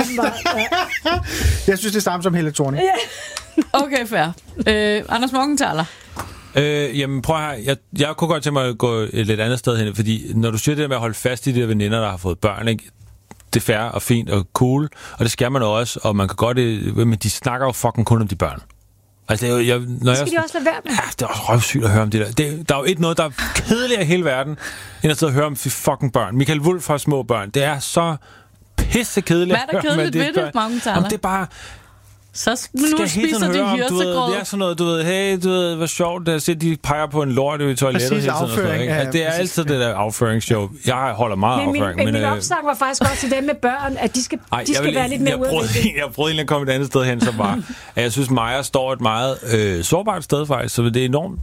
Jeg synes, det er samme som Helle Thorning. Okay, fair. Anders Morgenthaler. Jamen prøv her, jeg kunne godt tænke mig at gå et lidt andet sted hen, fordi når du siger det med at holde fast i de der veninder, der har fået børn, ikke? Det er fair og fint og cool, og det skal man også, og man kan godt, men de snakker jo fucking kun om de børn. Altså, det skal de også lade være med. Ja, det er også røvsygt at høre om det der. Der er jo ikke noget, der er kedeligere i hele verden, end at sidde og høre om fucking børn. Michael Wulff har små børn. Det er så pissekedeligt at høre om. Hvad er der kedeligt ved det, Morgenthaler? Det er bare... Så nu spiser de hirsegrød. Det er sådan noget, du ved, hey, du ved, hvor sjovt det er at se, de peger på en lort i toilettet. Præcis, afføring. Ja, det er altid det der afføringsshow. Jeg holder meget af afføring. Men min opsang var faktisk også til dem med børn, at de skal være lidt mere udviklet. Jeg prøvede egentlig at komme et andet sted hen, som var, at jeg synes, Maja står et meget sårbart sted faktisk, så det er enormt...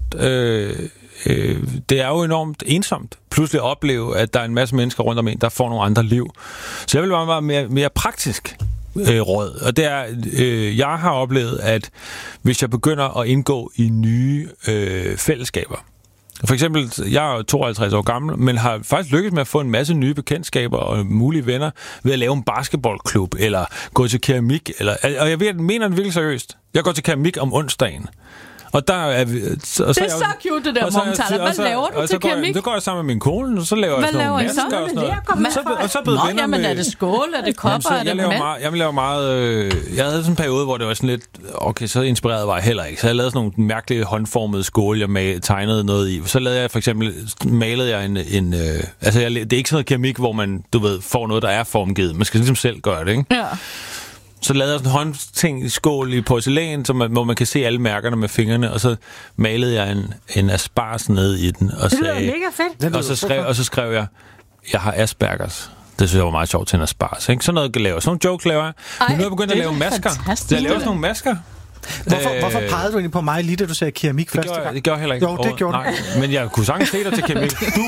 det er jo enormt ensomt. Pludselig at opleve, at der er en masse mennesker rundt om en, der får nogle andre liv. Så jeg vil være mere praktisk råd. Og det er, jeg har oplevet, at hvis jeg begynder at indgå i nye fællesskaber. For eksempel, jeg er 52 år gammel, men har faktisk lykkedes med at få en masse nye bekendtskaber og mulige venner ved at lave en basketballklub, eller gå til keramik. Og jeg mener det virkelig seriøst. Jeg går til keramik om onsdagen. Og der er vi, det er så cute, det der, Morgenthaler. Hvad laver du til keramik? Så går jeg sammen med min kone, og så laver jeg sådan nogle masker og sådan noget. Og så blevet venner med... er det skål, er det kopper, er det mænd? Jeg laver meget... Jeg havde sådan en periode, hvor det var sådan lidt... Okay, så inspireret var jeg heller ikke. Så jeg lavede sådan nogle mærkelige håndformede skåle, jeg tegnede noget i. Så lavede jeg for eksempel... Malede jeg en altså, det er ikke sådan noget keramik, hvor man, du ved, får noget, der er formgivet. Man skal ligesom selv gøre det, ikke? Ja. Så lavede jeg sådan en håndting i skål i porcelæn, hvor man kan se alle mærkerne med fingrene, og så malede jeg en asparges ned i den, og det lyder mega fedt. Og så skrev jeg har Aspergers. Det synes jeg var meget sjovt til en asparges, ikke? Sådan noget kan lave. Sådan nogle jokes laver jeg. Men nu er jeg begyndt at lave masker. Jeg laver sådan nogle masker. Hvorfor pegede du egentlig på mig lige, da du sagde keramik første gang? Det gjorde jeg heller ikke. Jo, det gjorde nej, men jeg kunne sagtens se dig til keramik. Du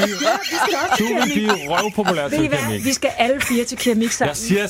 vil blive røvpopulær til keramik. Vi skal alle fire til keramik sammen. Jeg siger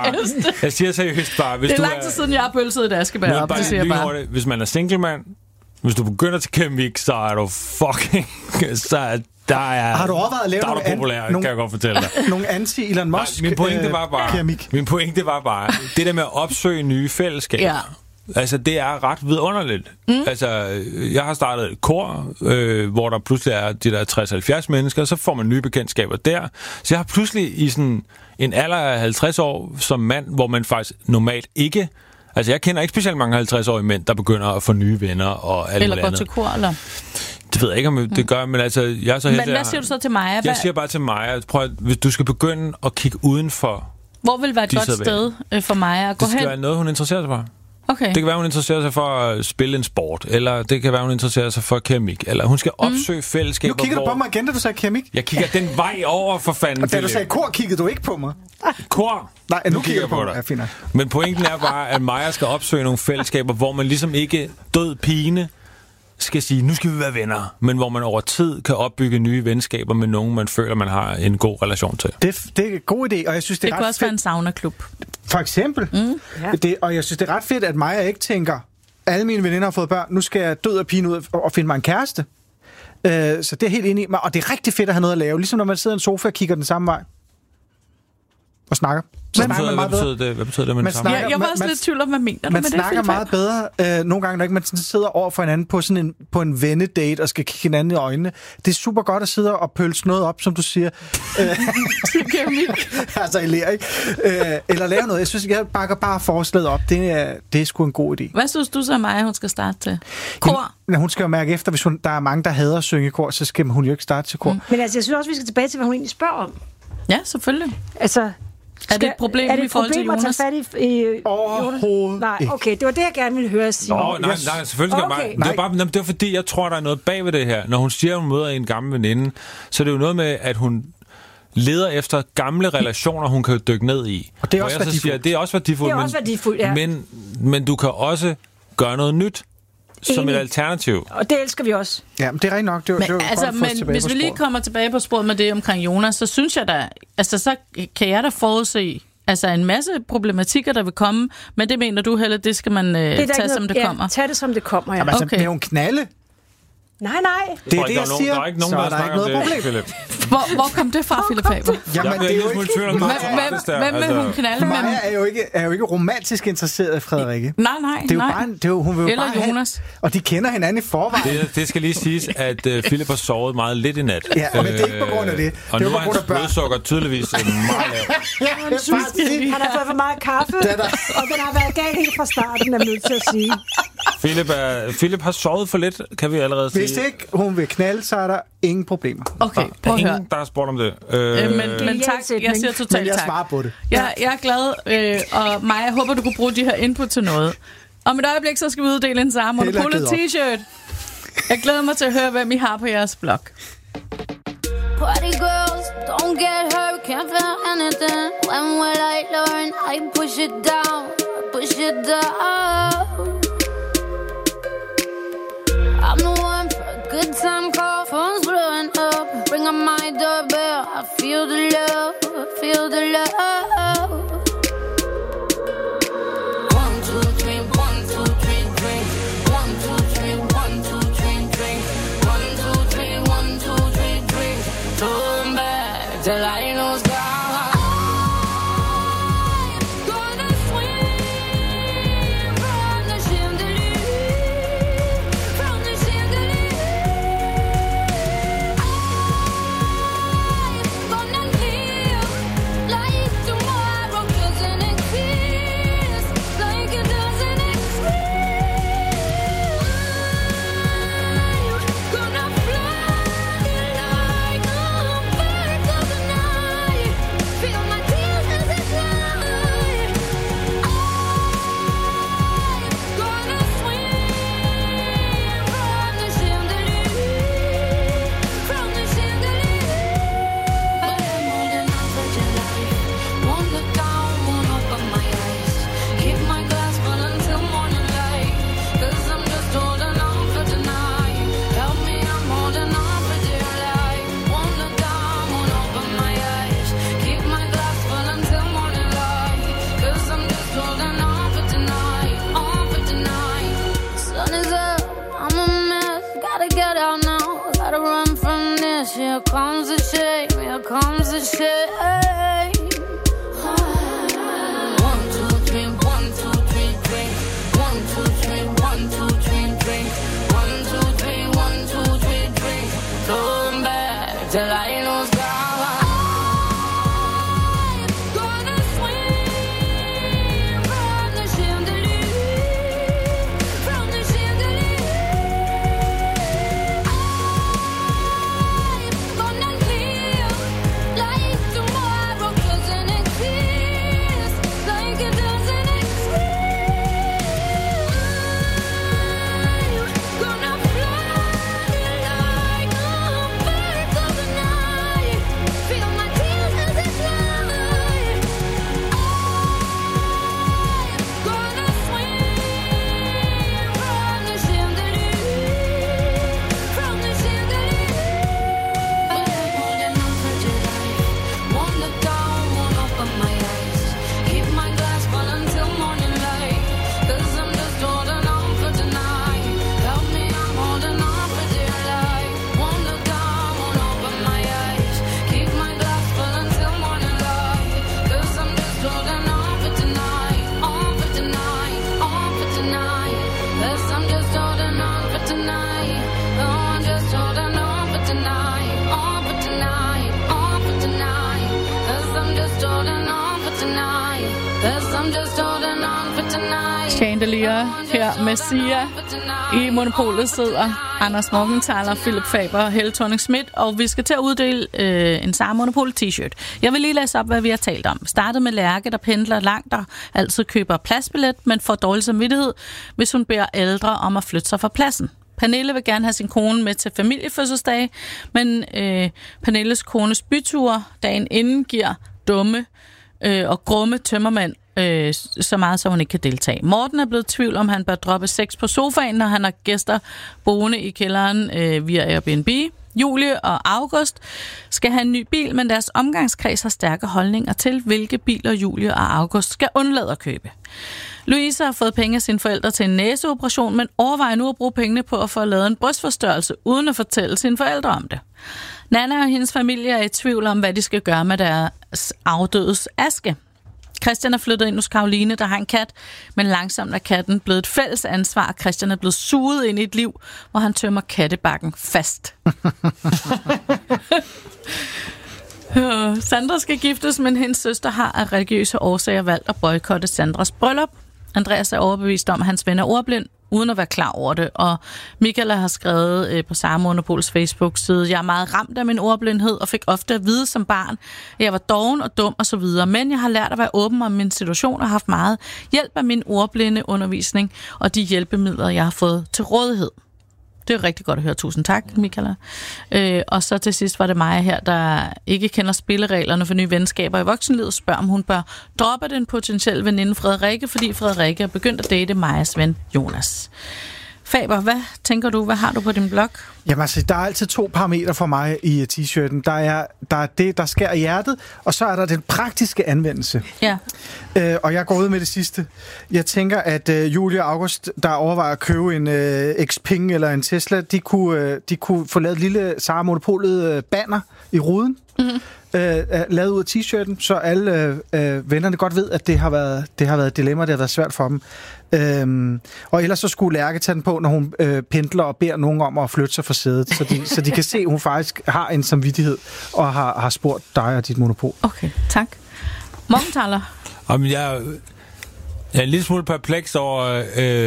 seriøst bare. Hvis det er lang tid siden, jeg har pølset et askebær op. Det siger bare. Hvis man er single mand, Hvis du begynder til keramik, så er du fucking... Har du overvejet at lave kan jeg godt fortælle dig. Nogle anti-Elon Musk keramik? Min pointe var bare, det der med at opsøge nye fællesskaber. Ja. Altså, det er ret vidunderligt. Altså, jeg har startet et kor, hvor der pludselig er de der 60-70 mennesker, så får man nye bekendtskaber der. Så jeg har pludselig i sådan en alder af 50 år som mand, hvor man faktisk normalt ikke... Altså, jeg kender ikke specielt mange 50-årige mænd, der begynder at få nye venner og alt eller gå til kor, eller... Det ved jeg ikke, om det gør, men altså... Jeg er så heldig, men hvad siger du så til Maja? Jeg siger bare til Maja, prøv at, hvis du skal begynde at kigge udenfor... Hvor vil være et godt sted for Maja at gå hen? Det skal være noget, hun interesserer sig for. Okay. Det kan være, hun interesserer sig for at spille en sport, eller det kan være, hun interesserer sig for keramik, eller hun skal opsøge fællesskaber. Nu kigger du på mig igen, da du sagde keramik. Jeg kigger den vej over, for fanden. Og da du sagde kor, kiggede du ikke på mig. Kor? Nej, nu kigger jeg på dig. Ja, men pointen er bare, at Maja skal opsøge nogle fællesskaber, hvor man ligesom ikke død pine skal sige, nu skal vi være venner, men hvor man over tid kan opbygge nye venskaber med nogen, man føler, man har en god relation til. Det er en god idé, og jeg synes, det kan også være en sauna-klub. For eksempel. Og jeg synes, det er ret fedt, at Maja ikke tænker, alle mine veninder har fået børn, nu skal jeg død og pine ud og finde mig en kæreste. Så det er helt enig i mig, og det er rigtig fedt at have noget at lave, ligesom når man sidder i en sofa og kigger den samme vej og snakker. Hvad betyder det med det samme? Jeg var også lidt tvivl om, hvad mener du, man snakker meget bedre nogle gange, når ikke man sidder over for hinanden på sådan på en vennedate og skal kigge hinanden i øjnene. Det er super godt at sidde og pølse noget op, som du siger. Altså, ikke? Eller lave noget. Jeg synes, jeg bakker bare forslaget op. Det er sgu en god idé. Hvad synes du så, Maja, hun skal starte til? Kor? Hun skal jo mærke efter, hvis der er mange, der hader at synge kor, så skal hun jo ikke starte til kor. Men altså, jeg synes også, vi skal tilbage til, hvad hun egentlig spørger om. Ja, selvfølgelig. Altså... Er det et problem i forhold til Jonas? Er det et problem at tage fat i overhovedet? Nej, okay, det var det, jeg gerne ville høre sige. Nej, selvfølgelig skal det er fordi, jeg tror, der er noget bag ved det her. Når hun siger, at hun møder en gammel veninde, så er det jo noget med, at hun leder efter gamle relationer, hun kan dykke ned i. Og det er også værdifuldt. Det er også værdifuldt. Det er også værdifuldt, ja. Men du kan også gøre noget nyt. Som et alternativ. Og det elsker vi også. Ja, men det er rigtig nok. Men hvis vi lige kommer tilbage på sporet med det omkring Jonas, så synes jeg da, altså så kan jeg da forudse en masse problematikker, der vil komme, men det mener du heller, det skal man tage som det kommer. Tag det som det kommer, ja. Jamen, altså, vil hun knalde? Nej. Det er det, jeg siger. Der er ikke nogen, der snakker om det, Philip. Hvor kom det fra, Philip Faber? Jamen, det er jo ikke... Hvem vil hun knalde med? Maja er jo ikke romantisk interesseret i Frederikke. Nej. Det er jo bare... Hun vil jo eller bare Jonas. Og de kender hinanden i forvejen. Det skal lige siges, at Philip har sovet meget lidt i nat. Ja, men det er ikke på grund af det. Og nu er hans blodsukker tydeligvis meget lavt. Han har fået for meget kaffe, og den har været galt helt fra starten, er nødt til at sige. Philip har sovet for lidt, kan vi allerede sige. Hvis ikke hun vil knalde, så er der ingen problemer. Okay, der er ingen, der har spurgt om det. Men tak, jeg siger totalt tak. Men jeg svarer på det. Jeg er glad, og Maja, jeg håber, du kunne bruge de her input til noget. Om et øjeblik, så skal vi uddele en Sara Monopolet t-shirt. Jeg glæder mig til at høre, hvem I har på jeres blog. Party girls, don't get hurt, can't feel anything. When will I learn? I push it down, push it down. I'm the one for a good time call, phone's blowing up. Ring on my doorbell, I feel the love, I feel the love. 1, 2, 3, 1, 2, 3, drink. 1, 2, 3, 1, 2, 3, drink. 1, 2, 3, 1, 2, 3, drink. Turn back till I know sky. Tomorrow here comes the shame, here comes the shame. 1, 2, 3, 1, 2, 3, drink. 1, 2, 3, 1, 2, 3, drink. 1, 2, 3, 1, 2, 3, drink. Come back till I lose God. Chandelier her med Sia. I Monopolet sidder Anders Morgenthaler, Philip Faber og Helle Thorning-Schmidt, og vi skal til at uddele en Sara Monopolet t-shirt. Jeg vil lige læse op, hvad vi har talt om. Startet med Lærke, der pendler langt og altid køber pladsbillet, men får dårlig samvittighed, hvis hun beder ældre om at flytte sig fra pladsen. Pernille vil gerne have sin kone med til familiefødselsdag, men Pernilles kones byture dagen inden giver dumme og grumme tømmermænd så meget, så hun ikke kan deltage. Morten er blevet i tvivl, om han bør droppe sex på sofaen, når han har gæster boende i kælderen via Airbnb. Julie og August skal have en ny bil, men deres omgangskreds har stærke holdninger til, hvilke biler Julie og August skal undlade at købe. Louise har fået penge af sine forældre til en næseoperation, men overvejer nu at bruge pengene på at få lavet en brystforstørrelse, uden at fortælle sine forældre om det. Nana og hendes familie er i tvivl om, hvad de skal gøre med deres afdødes aske. Christian er flyttet ind hos Karoline, der har en kat, men langsomt er katten blevet et fælles ansvar. Christian er blevet suget ind i et liv, hvor han tømmer kattebakken fast. Sandra skal giftes, men hendes søster har af religiøse årsager valgt at boykotte Sandras bryllup. Andreas er overbevist om, at hans ven er ordblind, uden at være klar over det. Og Michaela har skrevet på Sara Monopols Facebook-side: jeg er meget ramt af min ordblindhed, og fik ofte at vide som barn, at jeg var doven og dum osv. Men jeg har lært at være åben om min situation og har haft meget hjælp af min ordblinde undervisning og de hjælpemidler, jeg har fået til rådighed. Det er rigtig godt at høre. Tusind tak, Michaela. Og så til sidst var det mig her, der ikke kender spillereglerne for nye venskaber i voksenlivet, spørger, om hun bør droppe den potentielle veninde Frederikke, fordi Frederikke er begyndt at date Majas ven Jonas. Faber, hvad tænker du? Hvad har du på din blog? Jamen altså, der er altid 2 parametre for mig i t-shirten. Der er det, der skærer i hjertet, og så er der den praktiske anvendelse. Ja. Og jeg går ud med det sidste. Jeg tænker, at Julie og August, der overvejer at købe en Xpeng eller en Tesla, de kunne få lavet et lille Sara Monopolet banner i ruden. Mm-hmm. Lavet ud af t-shirten, så alle vennerne godt ved, at det har været et dilemma, det har været svært for dem. Og ellers så skulle Lærke tage den på, når hun pendler og beder nogen om at flytte sig fra sædet, så de kan se, at hun faktisk har en samvittighed og har spurgt dig og dit monopol. Okay, tak. Morgenthaler. Jeg er en lille smule perpleks over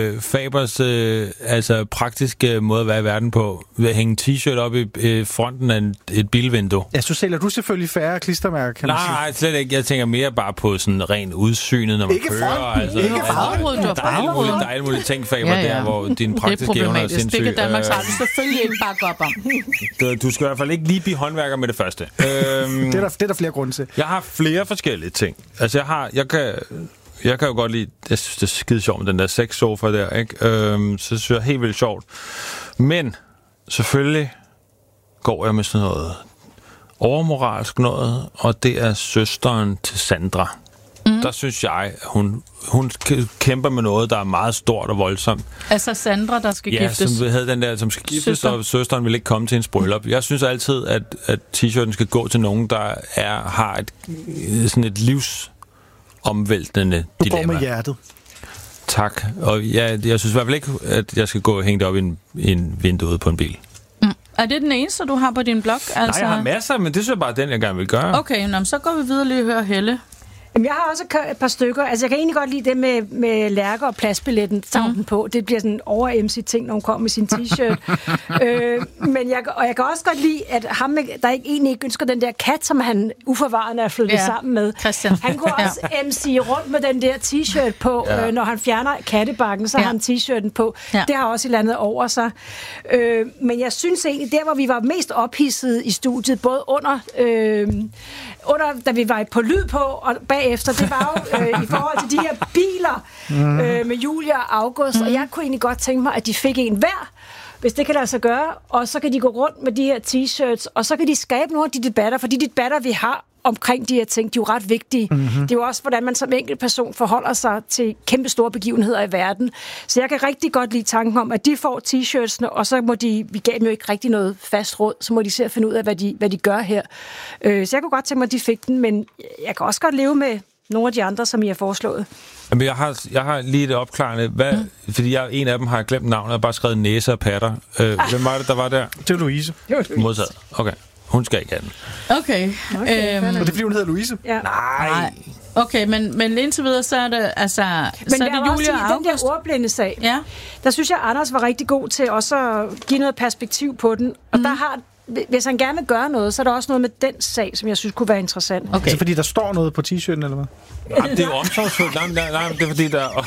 Fabers praktiske måde at være i verden på, ved at hænge en t-shirt op i fronten af et bilvindue. Ja, så sælger du selvfølgelig færre klistermærker, kan man sige. Nej, slet ikke. Jeg tænker mere bare på sådan ren udsynet, når man ikke kører. Fronten, ikke farverådet, der er alle mulige ting, Faber, der, hvor din praktiske evner er sindssyg. Det kan Danmarks Radio selvfølgelig ikke bakke op om. Du skal i hvert fald ikke lige blive håndværker med det første. Det er der flere grunde til. Jeg har flere forskellige ting. Altså, jeg kan jo godt lide, jeg synes, det er skide sjovt med den der sexsofa der, ikke? Så synes jeg helt vildt sjovt. Men selvfølgelig går jeg med sådan noget overmoralsk noget, og det er søsteren til Sandra. der synes jeg, hun kæmper med noget, der er meget stort og voldsomt. Altså Sandra, der skal giftes. Ja, som havde den der, som skal giftes, og søsteren vil ikke komme til hendes bryllup. Jeg synes altid, at t-shirten skal gå til nogen, der har sådan et livsomvæltende dilemma. Du går med hjertet. Tak. Og jeg synes i hvert fald ikke, at jeg skal gå og hænge det op i en vindue på en bil. Er det den eneste, du har på din blog? Altså... Nej, jeg har masser, men det synes jeg bare den, jeg gerne vil gøre. Okay, så går vi videre lige og hører Helle. Jamen, jeg har også et par stykker. Altså, jeg kan egentlig godt lide det med Lærke og pladsbilletten, den på. Det bliver sådan en over-MC-ting, når hun kommer med sin t-shirt. Men jeg kan også godt lide, at ham, der egentlig ikke ønsker den der kat, som han uforvarende er flyttet sammen med. Christian. Han går også MC rundt med den der t-shirt på, når han fjerner kattebakken, så har han t-shirten på. Ja. Det har også landet over sig. Men jeg synes egentlig, der hvor vi var mest ophidset i studiet, både under da vi var på lyd på, og bagefter, det var jo i forhold til de her biler med Julia og August, og jeg kunne egentlig godt tænke mig, at de fik en hver, hvis det kan lade sig gøre, og så kan de gå rundt med de her t-shirts, og så kan de skabe nogle af de debatter, for de debatter, vi har omkring de her ting, de er jo ret vigtige. Det er jo også, hvordan man som enkelt person forholder sig til kæmpe store begivenheder i verden. Så jeg kan rigtig godt lide tanken om, at de får t-shirtsene, og så må vi gav dem jo ikke rigtig noget fast råd, så må de se at finde ud af, hvad de gør her. Så jeg kunne godt tænke mig, at de fik den, men jeg kan også godt leve med nogle af de andre, som I har foreslået. Jamen, jeg har lige det opklarende. Fordi en af dem har jeg glemt navnet, jeg har bare skrevet næse og patter. Hvem var det, der var der? Det var Louise. Modtaget. Okay. Hun skal ikke have den. Okay. Og det er fordi, hun hedder Louise? Ja. Nej. Okay, men indtil videre, så er det, altså... Men så er det Julia og den der ordblindesag, der synes jeg, Anders var rigtig god til også at give noget perspektiv på den. Og der har... Hvis han gerne vil gøre noget, så er der også noget med den sag, som jeg synes kunne være interessant. Okay. Altså fordi der står noget på t-shirten, eller hvad? Nej, det er jo omsorgsfuldt. Nej, det er fordi, der...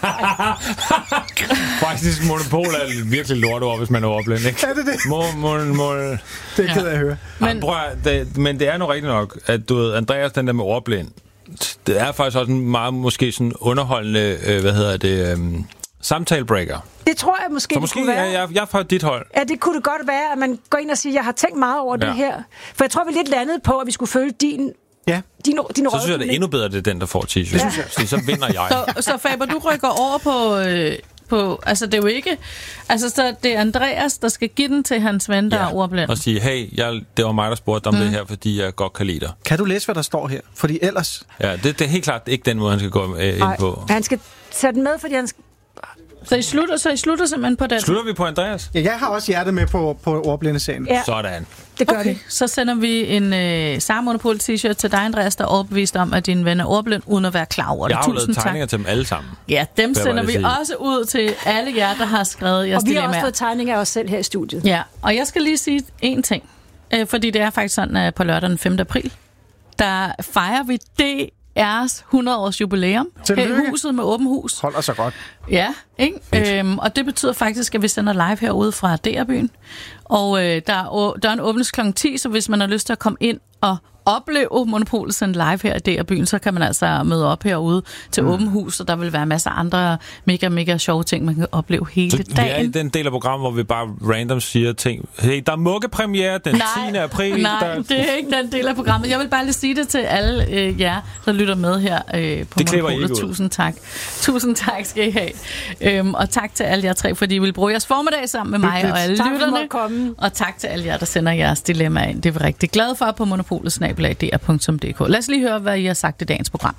Faktisk monopol er virkelig lortord, hvis man er overblind, ikke? Er det det? Mål. Det er ked af at høre. Men det er nu rigtigt nok, at du ved, Andreas, den der med overblind, det er faktisk også en meget måske sådan underholdende, samtalebreaker. Det tror jeg måske, så måske kunne være. Jeg er fra dit hold. Ja, det kunne det godt være, at man går ind og siger, jeg har tænkt meget over det her. For jeg tror, vi lidt landede på, at vi skulle følge din så synes jeg, det er endnu bedre, det er den, der får t-shirt. Ja. Så vinder jeg. Så Faber, du rykker over på... Altså, det er jo ikke... Altså, så det er Andreas, der skal give den til hans ven, der er ordblind. Og sige, hey, det var mig, der spurgte om det her, fordi jeg godt kan lide dig. Kan du læse, hvad der står her? Fordi ellers... Ja, det er helt klart ikke den måde, han skal gå ind på. Han skal tage den med, fordi han skal... Så I slutter simpelthen på den? Slutter vi på Andreas? Ja, jeg har også hjertet med på ordblindesagen. Ja. Sådan. Det gør det. Så sender vi en Sara Monopol t-shirt til dig, Andreas, der er overbevist om, at din ven er ordblind, uden at være klar over det. Jeg har lavet tegninger til dem alle sammen. Ja, dem sender vi også ud til alle jer, der har skrevet jeres dilemmaer. Og vi har også fået tegninger af os selv her i studiet. Ja, og jeg skal lige sige én ting. Fordi det er faktisk sådan, at på lørdag den 5. april, der fejrer vi DR's 100-års jubilæum her i huset med åben hus. Holder så godt. Ja, ikke? Og det betyder faktisk, at vi sender live herude fra DR-byen. Og døren åbnes kl. 10, så hvis man har lyst til at komme ind og opleve Monopolet sendt live her i DR-byen, så kan man altså møde op herude til åben hus, og der vil være masser af andre mega sjove ting, man kan opleve hele dagen. Vi er i den del af programmet, hvor vi bare random siger ting. Hey, der er mukkepremiere den 10. april. Nej, det er ikke den del af programmet. Jeg vil bare lige sige det til alle jer, der lytter med her på Monopolet. Tusind tak skal I have. Og tak til alle jer tre, fordi I vil bruge jeres formiddag sammen med mig og alle lytterne. Og tak til alle jer, der sender jeres dilemmaer ind. Det er vi rigtig glade for på monopolet@dr.dk. Lad os lige høre, hvad I har sagt i dagens program.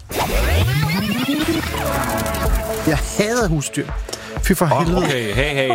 Jeg hader husdyr. Fy for helvede. Okay,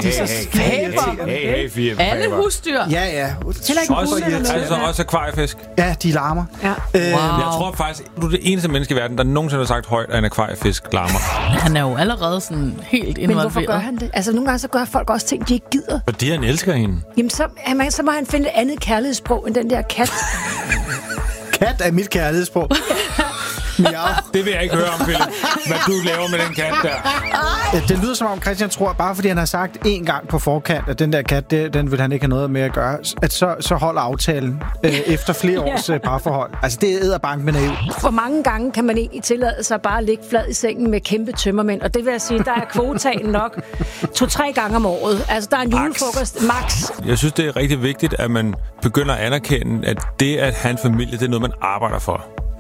hey. Alle husdyr? Ja. Også akvariefisk? Ja, de larmer. Ja. Jeg tror faktisk, du er det eneste menneske i verden, der nogensinde har sagt højt, at en akvariefisk larmer. Han er jo allerede sådan helt involveret. Men hvorfor gør han det? Altså, nogle gange så gør folk også ting, de ikke gider. Fordi han elsker hende. Jamen, så må han finde et andet kærlighedssprog end den der kat. Kat er mit kærlighedssprog. Det vil jeg ikke høre om, Philip. Hvad du laver med den kat der. Det lyder som om Christian tror, bare fordi han har sagt en gang på forkant, at den der kat, den vil han ikke have noget med at gøre, at så holder aftalen efter flere års parforhold. Altså, det er edderbank med naivt. Hvor mange gange kan man egentlig tillade sig bare at ligge flad i sengen med kæmpe tømmermænd? Og det vil jeg sige, der er kvotaen nok 2-3 gange om året. Altså, der er en julefrokost max. Jeg synes, det er rigtig vigtigt, at man begynder at anerkende, at det at have en familie, det er noget, man arbejder for.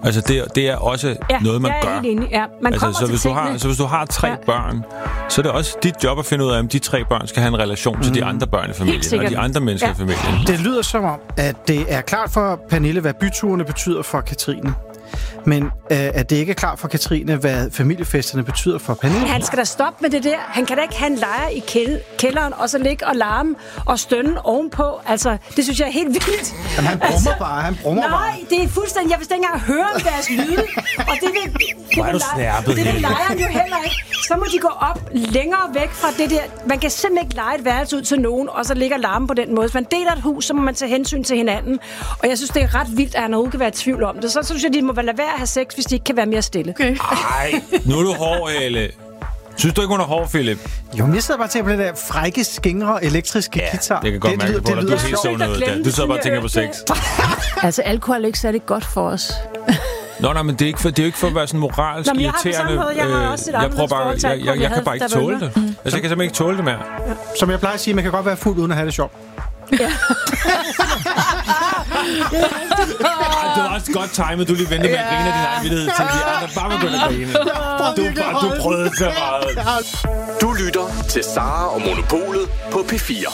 Altså, det er også noget, man gør. Ja, jeg er helt enig. Ja, man kommer så til hvis du har 3 børn, så er det også dit job at finde ud af, om de 3 børn skal have en relation til de andre børn i familien, og de andre mennesker i familien. Det lyder som om, at det er klart for Pernille, hvad byturene betyder for Katrine. Men at det ikke er klart for Katrine, hvad familiefesterne betyder for Pernille. Han skal da stoppe med det der. Han kan da ikke have en lejer i kælderen, og så ligge og larme og stønne ovenpå. Altså, det synes jeg er helt vildt. Jamen, han brummer bare, Nej, det er fuldstændig... Jeg vil ikke engang høre om deres lyde. Og det vil lejeren jo heller ikke. Så må de gå op længere væk fra det der. Man kan simpelthen ikke leje et værelse ud til nogen, og så ligger larme på den måde. Hvis man deler et hus, så må man tage hensyn til hinanden. Og jeg synes, det er ret vildt, at han overhovedet kan være i tvivl om det. Så synes jeg, de må lade være at have sex, hvis de ikke kan være mere stille. Okay. Ej, nu er du hård, Helle. Synes du ikke, hun er hård, Philip? Jo, men jeg sidder bare og tænker på det der frække, skingre, elektriske guitar. Det kan godt mærke på dig. Du er helt sådan noget der. Du sidder bare og tænker på sex. Altså, alkohol er ikke særlig godt for os. Nå, men det er jo ikke for at være sådan moralsk irriterende. Jeg kan bare ikke tåle det. Altså, jeg kan simpelthen ikke tåle det mere. Ja. Som jeg plejer at sige, man kan godt være fuld uden at have det sjovt. Ja. Det var også godt timet, du lige ventede med at grine af din egen vittighed til de andre bare begyndte at grine. Du prøvede så meget. Du lytter til Sara og Monopolet på P4.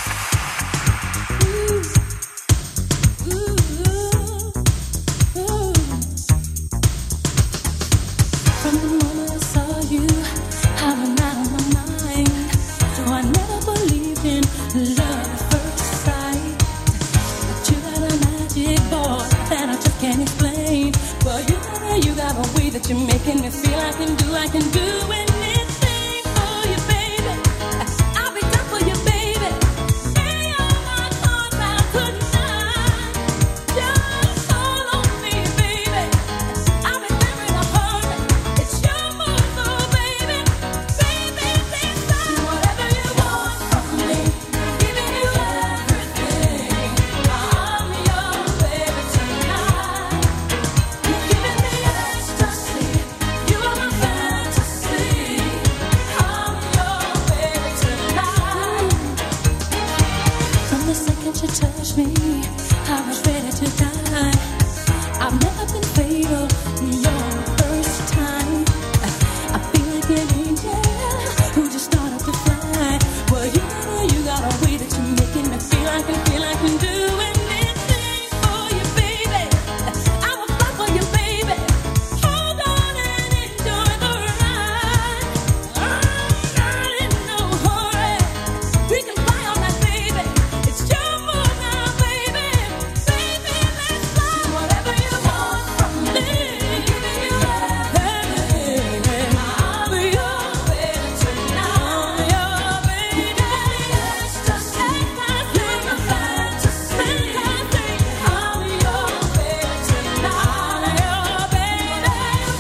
You're making me feel I can do anything for you, baby. I'll be done for you, baby. Stay on my thoughts out tonight. Just hold on me, baby. I'll be there in a hurry. It's your move, so baby. Baby, please do whatever you want from me. Giving you everything. I'm your baby tonight. You're giving me ecstasy. You are my fantasy. I'm your baby tonight. From the second you touched me, I was ready to die. I've never been fatal. You're the first time. I feel like an angel who just started to fly. Well, you got a way that you're making me feel I can do anything for you, baby. I will fight for you, baby. Hold on and enjoy the ride. I'm not in no hurry. We can fly all night, baby. It's your move now, baby. Baby, let's fly. Whatever you want from me. Giving you everything. I'm your baby tonight. Your baby. Ecstasy. You're my fantasy. I'm your baby tonight. Your baby.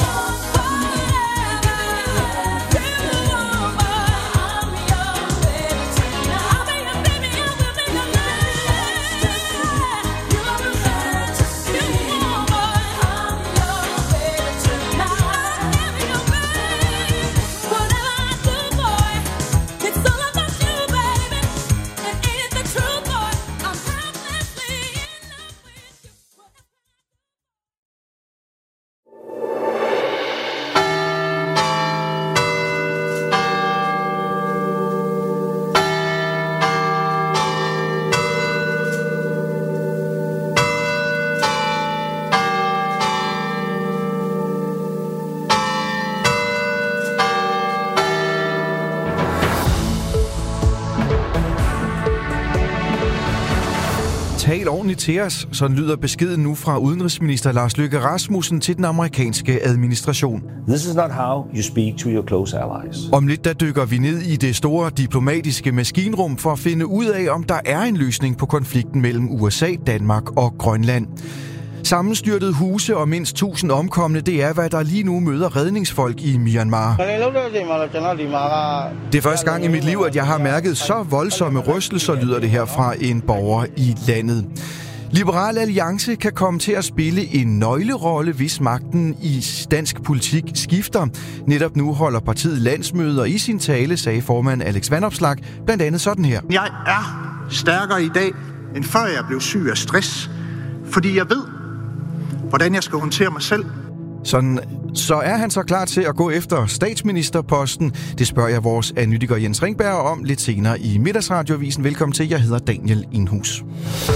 Tal ordentligt til os, sådan lyder beskeden nu fra udenrigsminister Lars Løkke Rasmussen til den amerikanske administration. This is not how you speak to your close allies. Om lidt der dykker vi ned i det store diplomatiske maskinrum for at finde ud af, om der er en løsning på konflikten mellem USA, Danmark og Grønland. Sammenstyrtede huse og mindst 1000 omkomne, det er, hvad der lige nu møder redningsfolk i Myanmar. Det er første gang i mit liv, at jeg har mærket så voldsomme rystelser, lyder det her fra en borger i landet. Liberal Alliance kan komme til at spille en nøglerolle, hvis magten i dansk politik skifter. Netop nu holder partiet landsmøde, og i sin tale sagde formand Alex Vanopslagh blandt andet sådan her. Jeg er stærkere i dag, end før jeg blev syg af stress, fordi jeg ved, hvordan jeg skal håndtere mig selv. Så er han så klar til at gå efter statsministerposten? Det spørger jeg vores analytiker Jens Ringberg om lidt senere i Middagsradioavisen. Velkommen til, jeg hedder Daniel Inhus.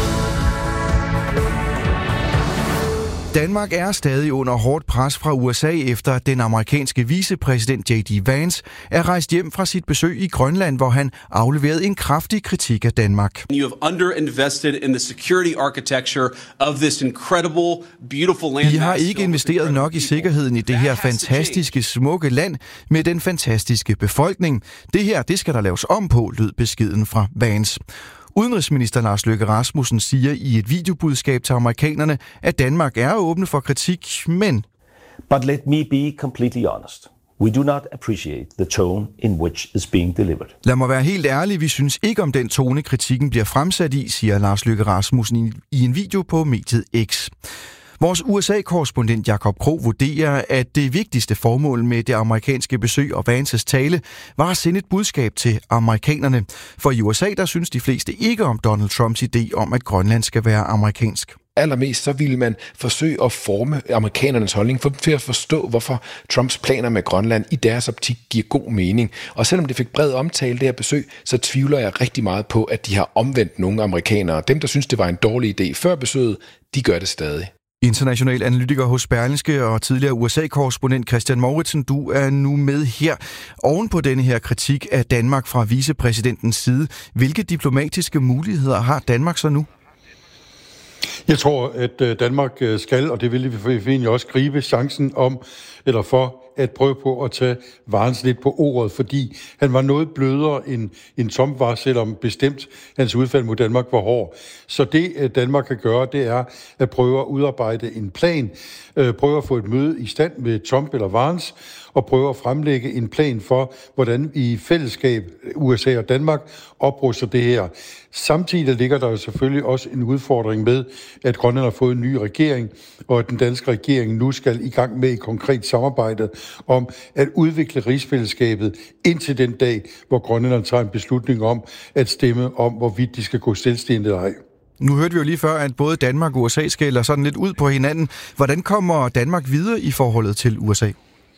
Danmark er stadig under hårdt pres fra USA efter at den amerikanske vicepræsident J.D. Vance er rejst hjem fra sit besøg i Grønland, hvor han afleverede en kraftig kritik af Danmark. You have underinvested in the security architecture of this incredible, beautiful land. I har ikke investeret nok i sikkerheden i det her fantastiske, smukke land med den fantastiske befolkning. Det her, det skal der laves om på, lød beskeden fra Vance. Udenrigsminister Lars Løkke Rasmussen siger i et videobudskab til amerikanerne, at Danmark er åbne for kritik, men... But let me be completely honest. We do not appreciate the tone in which is being delivered. Lad mig være helt ærlig, vi synes ikke om den tone, kritikken bliver fremsat i, siger Lars Løkke Rasmussen i en video på mediet X. Vores USA-korrespondent Jakob Krog vurderer, at det vigtigste formål med det amerikanske besøg og Vances tale var at sende et budskab til amerikanerne. For i USA, der synes de fleste ikke om Donald Trumps idé om, at Grønland skal være amerikansk. Allermest så ville man forsøge at forme amerikanernes holdning for at forstå, hvorfor Trumps planer med Grønland i deres optik giver god mening. Og selvom det fik bred omtale, det her besøg, så tvivler jeg rigtig meget på, at de har omvendt nogle amerikanere. Dem, der synes, det var en dårlig idé før besøget, de gør det stadig. International analytiker hos Berlingske og tidligere USA-korrespondent Christian Mouritsen, du er nu med her. Oven på denne her kritik af Danmark fra vicepræsidentens side, hvilke diplomatiske muligheder har Danmark så nu? Jeg tror, at Danmark skal, og det vil vi egentlig også gribe chancen om, eller for at prøve på at tage Vance lidt på ordet, fordi han var noget blødere end Trump var, selvom bestemt hans udfald mod Danmark var hård. Så det, Danmark kan gøre, det er at prøve at udarbejde en plan, prøve at få et møde i stand med Trump eller Vance, og prøve at fremlægge en plan for, hvordan vi i fællesskab, USA og Danmark, opruster det her. Samtidig ligger der jo selvfølgelig også en udfordring med, at Grønland har fået en ny regering, og at den danske regering nu skal i gang med et konkret samarbejde om at udvikle rigsfællesskabet indtil den dag, hvor Grønland tager en beslutning om at stemme om, hvorvidt de skal gå selvstændigt eller ej. Nu hørte vi jo lige før, at både Danmark og USA skælder sådan lidt ud på hinanden. Hvordan kommer Danmark videre i forholdet til USA?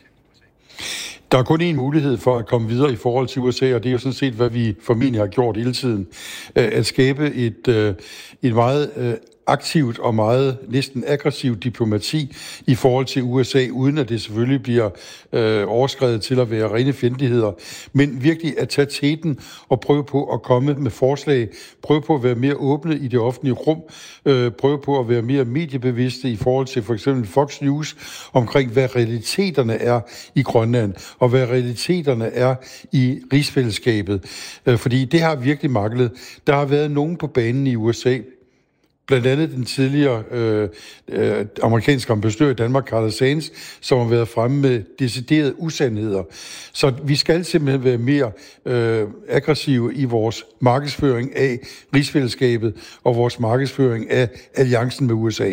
Der er kun én mulighed for at komme videre i forhold til USA, og det er jo sådan set, hvad vi formentlig har gjort hele tiden. At skabe et meget aktivt og meget næsten aggressivt diplomati i forhold til USA, uden at det selvfølgelig bliver overskredet til at være rene fjendtligheder, men virkelig at tage teten og prøve på at komme med forslag, prøve på at være mere åbne i det offentlige rum, prøve på at være mere mediebevidste i forhold til for eksempel Fox News omkring, hvad realiteterne er i Grønland, og hvad realiteterne er i rigsfællesskabet. Fordi det har virkelig manglet. Der har været nogen på banen i USA, blandt andet den tidligere amerikanske ambassadør i Danmark, Carla Sands, som har været fremme med deciderede usandheder. Så vi skal simpelthen være mere aggressive i vores markedsføring af rigsfællesskabet og vores markedsføring af alliancen med USA.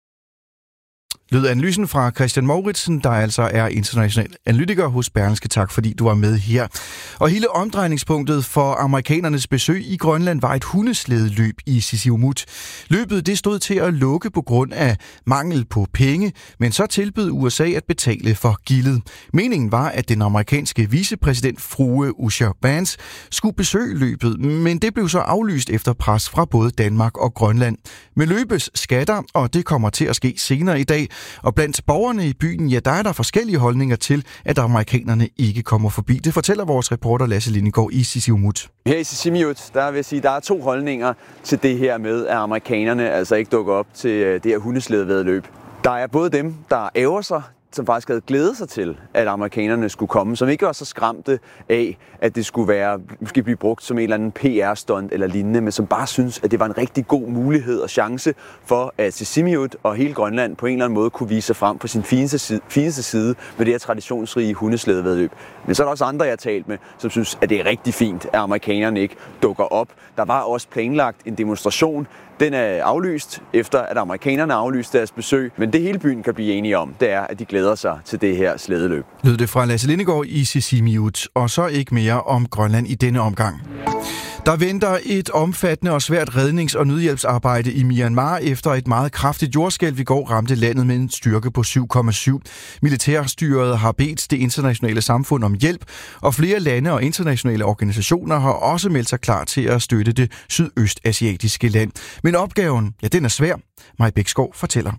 Lød analysen fra Christian Mouritsen, der altså er international analytiker hos Berlingske. Tak, fordi du var med her. Og hele omdrejningspunktet for amerikanernes besøg i Grønland var et hundeslædeløb i Sisimiut. Løbet det stod til at lukke på grund af mangel på penge, men så tilbød USA at betale for gildet. Meningen var, at den amerikanske vicepræsident frue Usha Vance skulle besøge løbet, men det blev så aflyst efter pres fra både Danmark og Grønland. Med løbes skatter, og det kommer til at ske senere i dag, og blandt borgerne i byen, ja, der er der forskellige holdninger til, at amerikanerne ikke kommer forbi. Det fortæller vores reporter Lasse Lindegaard i Sisimiut. Her i Sisimiut, der vil jeg sige, der er to holdninger til det her med, at amerikanerne altså ikke dukker op til det her hundeslædevæddeløb. Der er både dem, der ærger sig, som faktisk havde glædet sig til, at amerikanerne skulle komme, som ikke var så skræmte af, at det skulle være, måske blive brugt som en eller anden PR-stunt eller lignende, men som bare synes, at det var en rigtig god mulighed og chance for, at Sisimiut og hele Grønland på en eller anden måde kunne vise sig frem på sin fineste side med det her traditionsrige hundeslædevæddeløb. Men så er der også andre, jeg har talt med, som synes, at det er rigtig fint, at amerikanerne ikke dukker op. Der var også planlagt en demonstration. Den er aflyst, efter at amerikanerne aflyste deres besøg. Men det hele byen kan blive enige om, det er, at de glæder sig til det her slædeløb. Lød det fra Lasse Lindegaard i Sisimiut, og så ikke mere om Grønland i denne omgang. Der venter et omfattende og svært rednings- og nødhjælpsarbejde i Myanmar efter et meget kraftigt jordskælv i går ramte landet med en styrke på 7,7. Militærstyret har bedt det internationale samfund om hjælp, og flere lande og internationale organisationer har også meldt sig klar til at støtte det sydøstasiatiske land. Men opgaven, ja, den er svær. Maj Bækskov fortæller.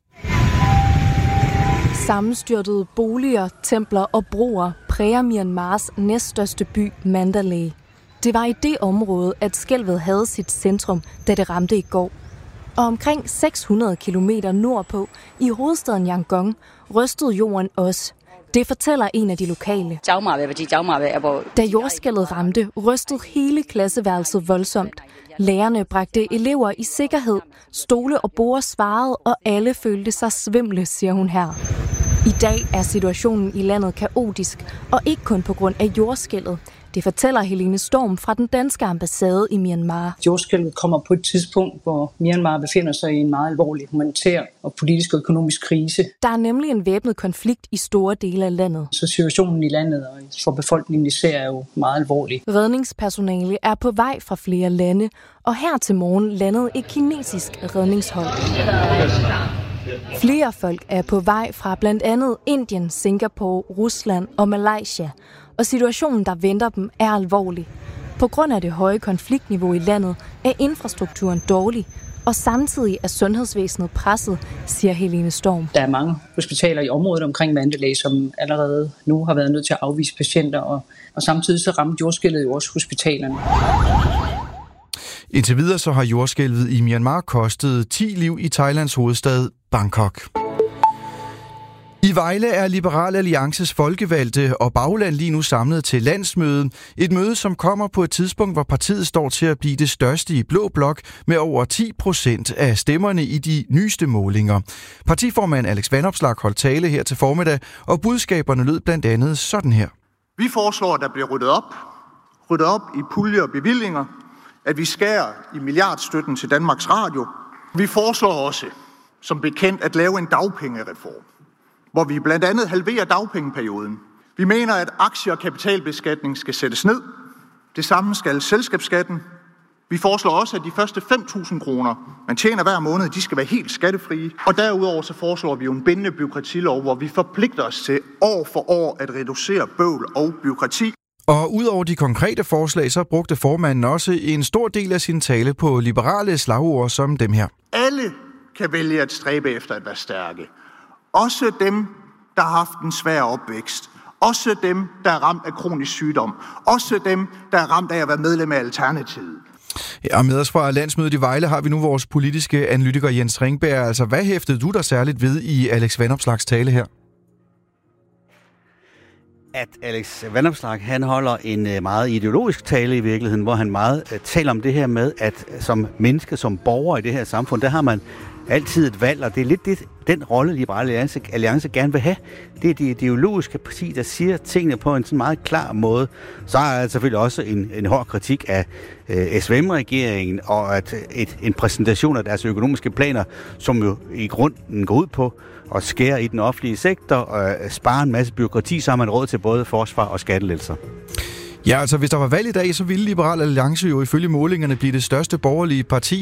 Sammenstyrtede boliger, templer og broer præger Myanmars næststørste by, Mandalay. Det var i det område, at skælvet havde sit centrum, da det ramte i går. Og omkring 600 kilometer nordpå, i hovedstaden Yangon, rystede jorden også. Det fortæller en af de lokale. Da jordskælvet ramte, rystede hele klasseværelset voldsomt. Lærerne bragte elever i sikkerhed. Stole og borde svarede, og alle følte sig svimle, siger hun her. I dag er situationen i landet kaotisk, og ikke kun på grund af jordskælvet. Det fortæller Helene Storm fra den danske ambassade i Myanmar. Jordskælvet kommer på et tidspunkt, hvor Myanmar befinder sig i en meget alvorlig humanitær og politisk og økonomisk krise. Der er nemlig en væbnet konflikt i store dele af landet. Så situationen i landet og for befolkningen især er jo meget alvorlig. Redningspersonale er på vej fra flere lande, og her til morgen landede et kinesisk redningshold. Flere folk er på vej fra blandt andet Indien, Singapore, Rusland og Malaysia, og situationen, der venter dem, er alvorlig. På grund af det høje konfliktniveau i landet er infrastrukturen dårlig, og samtidig er sundhedsvæsenet presset, siger Helene Storm. Der er mange hospitaler i området omkring Mandalay, som allerede nu har været nødt til at afvise patienter, og samtidig så ramte jordskælvet jo også hospitalerne. Indtil videre så har jordskælvet i Myanmar kostet 10 liv i Thailands hovedstad Bangkok. I Vejle er Liberal Alliances folkevalgte og bagland lige nu samlet til landsmøde. Et møde, som kommer på et tidspunkt, hvor partiet står til at blive det største i blå blok med over 10% af stemmerne i de nyeste målinger. Partiformand Alex Vanopslagh holdt tale her til formiddag, og budskaberne lød blandt andet sådan her. Vi foreslår, at der bliver ryddet op i puljer og bevillinger, at vi skærer i milliardstøtten til Danmarks Radio. Vi foreslår også, som bekendt, at lave en dagpengereform, hvor vi blandt andet halverer dagpengeperioden. Vi mener, at aktie- og kapitalbeskatning skal sættes ned. Det samme skal selskabsskatten. Vi foreslår også, at de første 5.000 kroner, man tjener hver måned, de skal være helt skattefrie. Og derudover så foreslår vi jo en bindende bureaukratilov, hvor vi forpligter os til år for år at reducere bøvl og bureaukrati. Og udover de konkrete forslag, så brugte formanden også en stor del af sin tale på liberale slagord som dem her. Alle kan vælge at stræbe efter at være stærke. Også dem, der har haft en svær opvækst. Også dem, der er ramt af kronisk sygdom. Også dem, der er ramt af at være medlem af Alternativet. Ja, og med os fra landsmødet i Vejle har vi nu vores politiske analytiker Jens Ringberg. Altså, hvad hæftede du der særligt ved i Alex Vanopslaghs tale her? At Alex Vanopslagh, han holder en meget ideologisk tale i virkeligheden, hvor han meget taler om det her med, at som menneske, som borger i det her samfund, der har man altid et valg, og det er lidt den rolle, Liberale Alliance gerne vil have. Det er det ideologiske parti, der siger tingene på en sådan meget klar måde. Så er der selvfølgelig også en hård kritik af SVM-regeringen, og at en præsentation af deres økonomiske planer, som jo i grunden går ud på at skære i den offentlige sektor og spare en masse byråkrati, så har man råd til både forsvar og skattelettelser. Ja, altså hvis der var valg i dag, så ville Liberal Alliance jo ifølge målingerne blive det største borgerlige parti.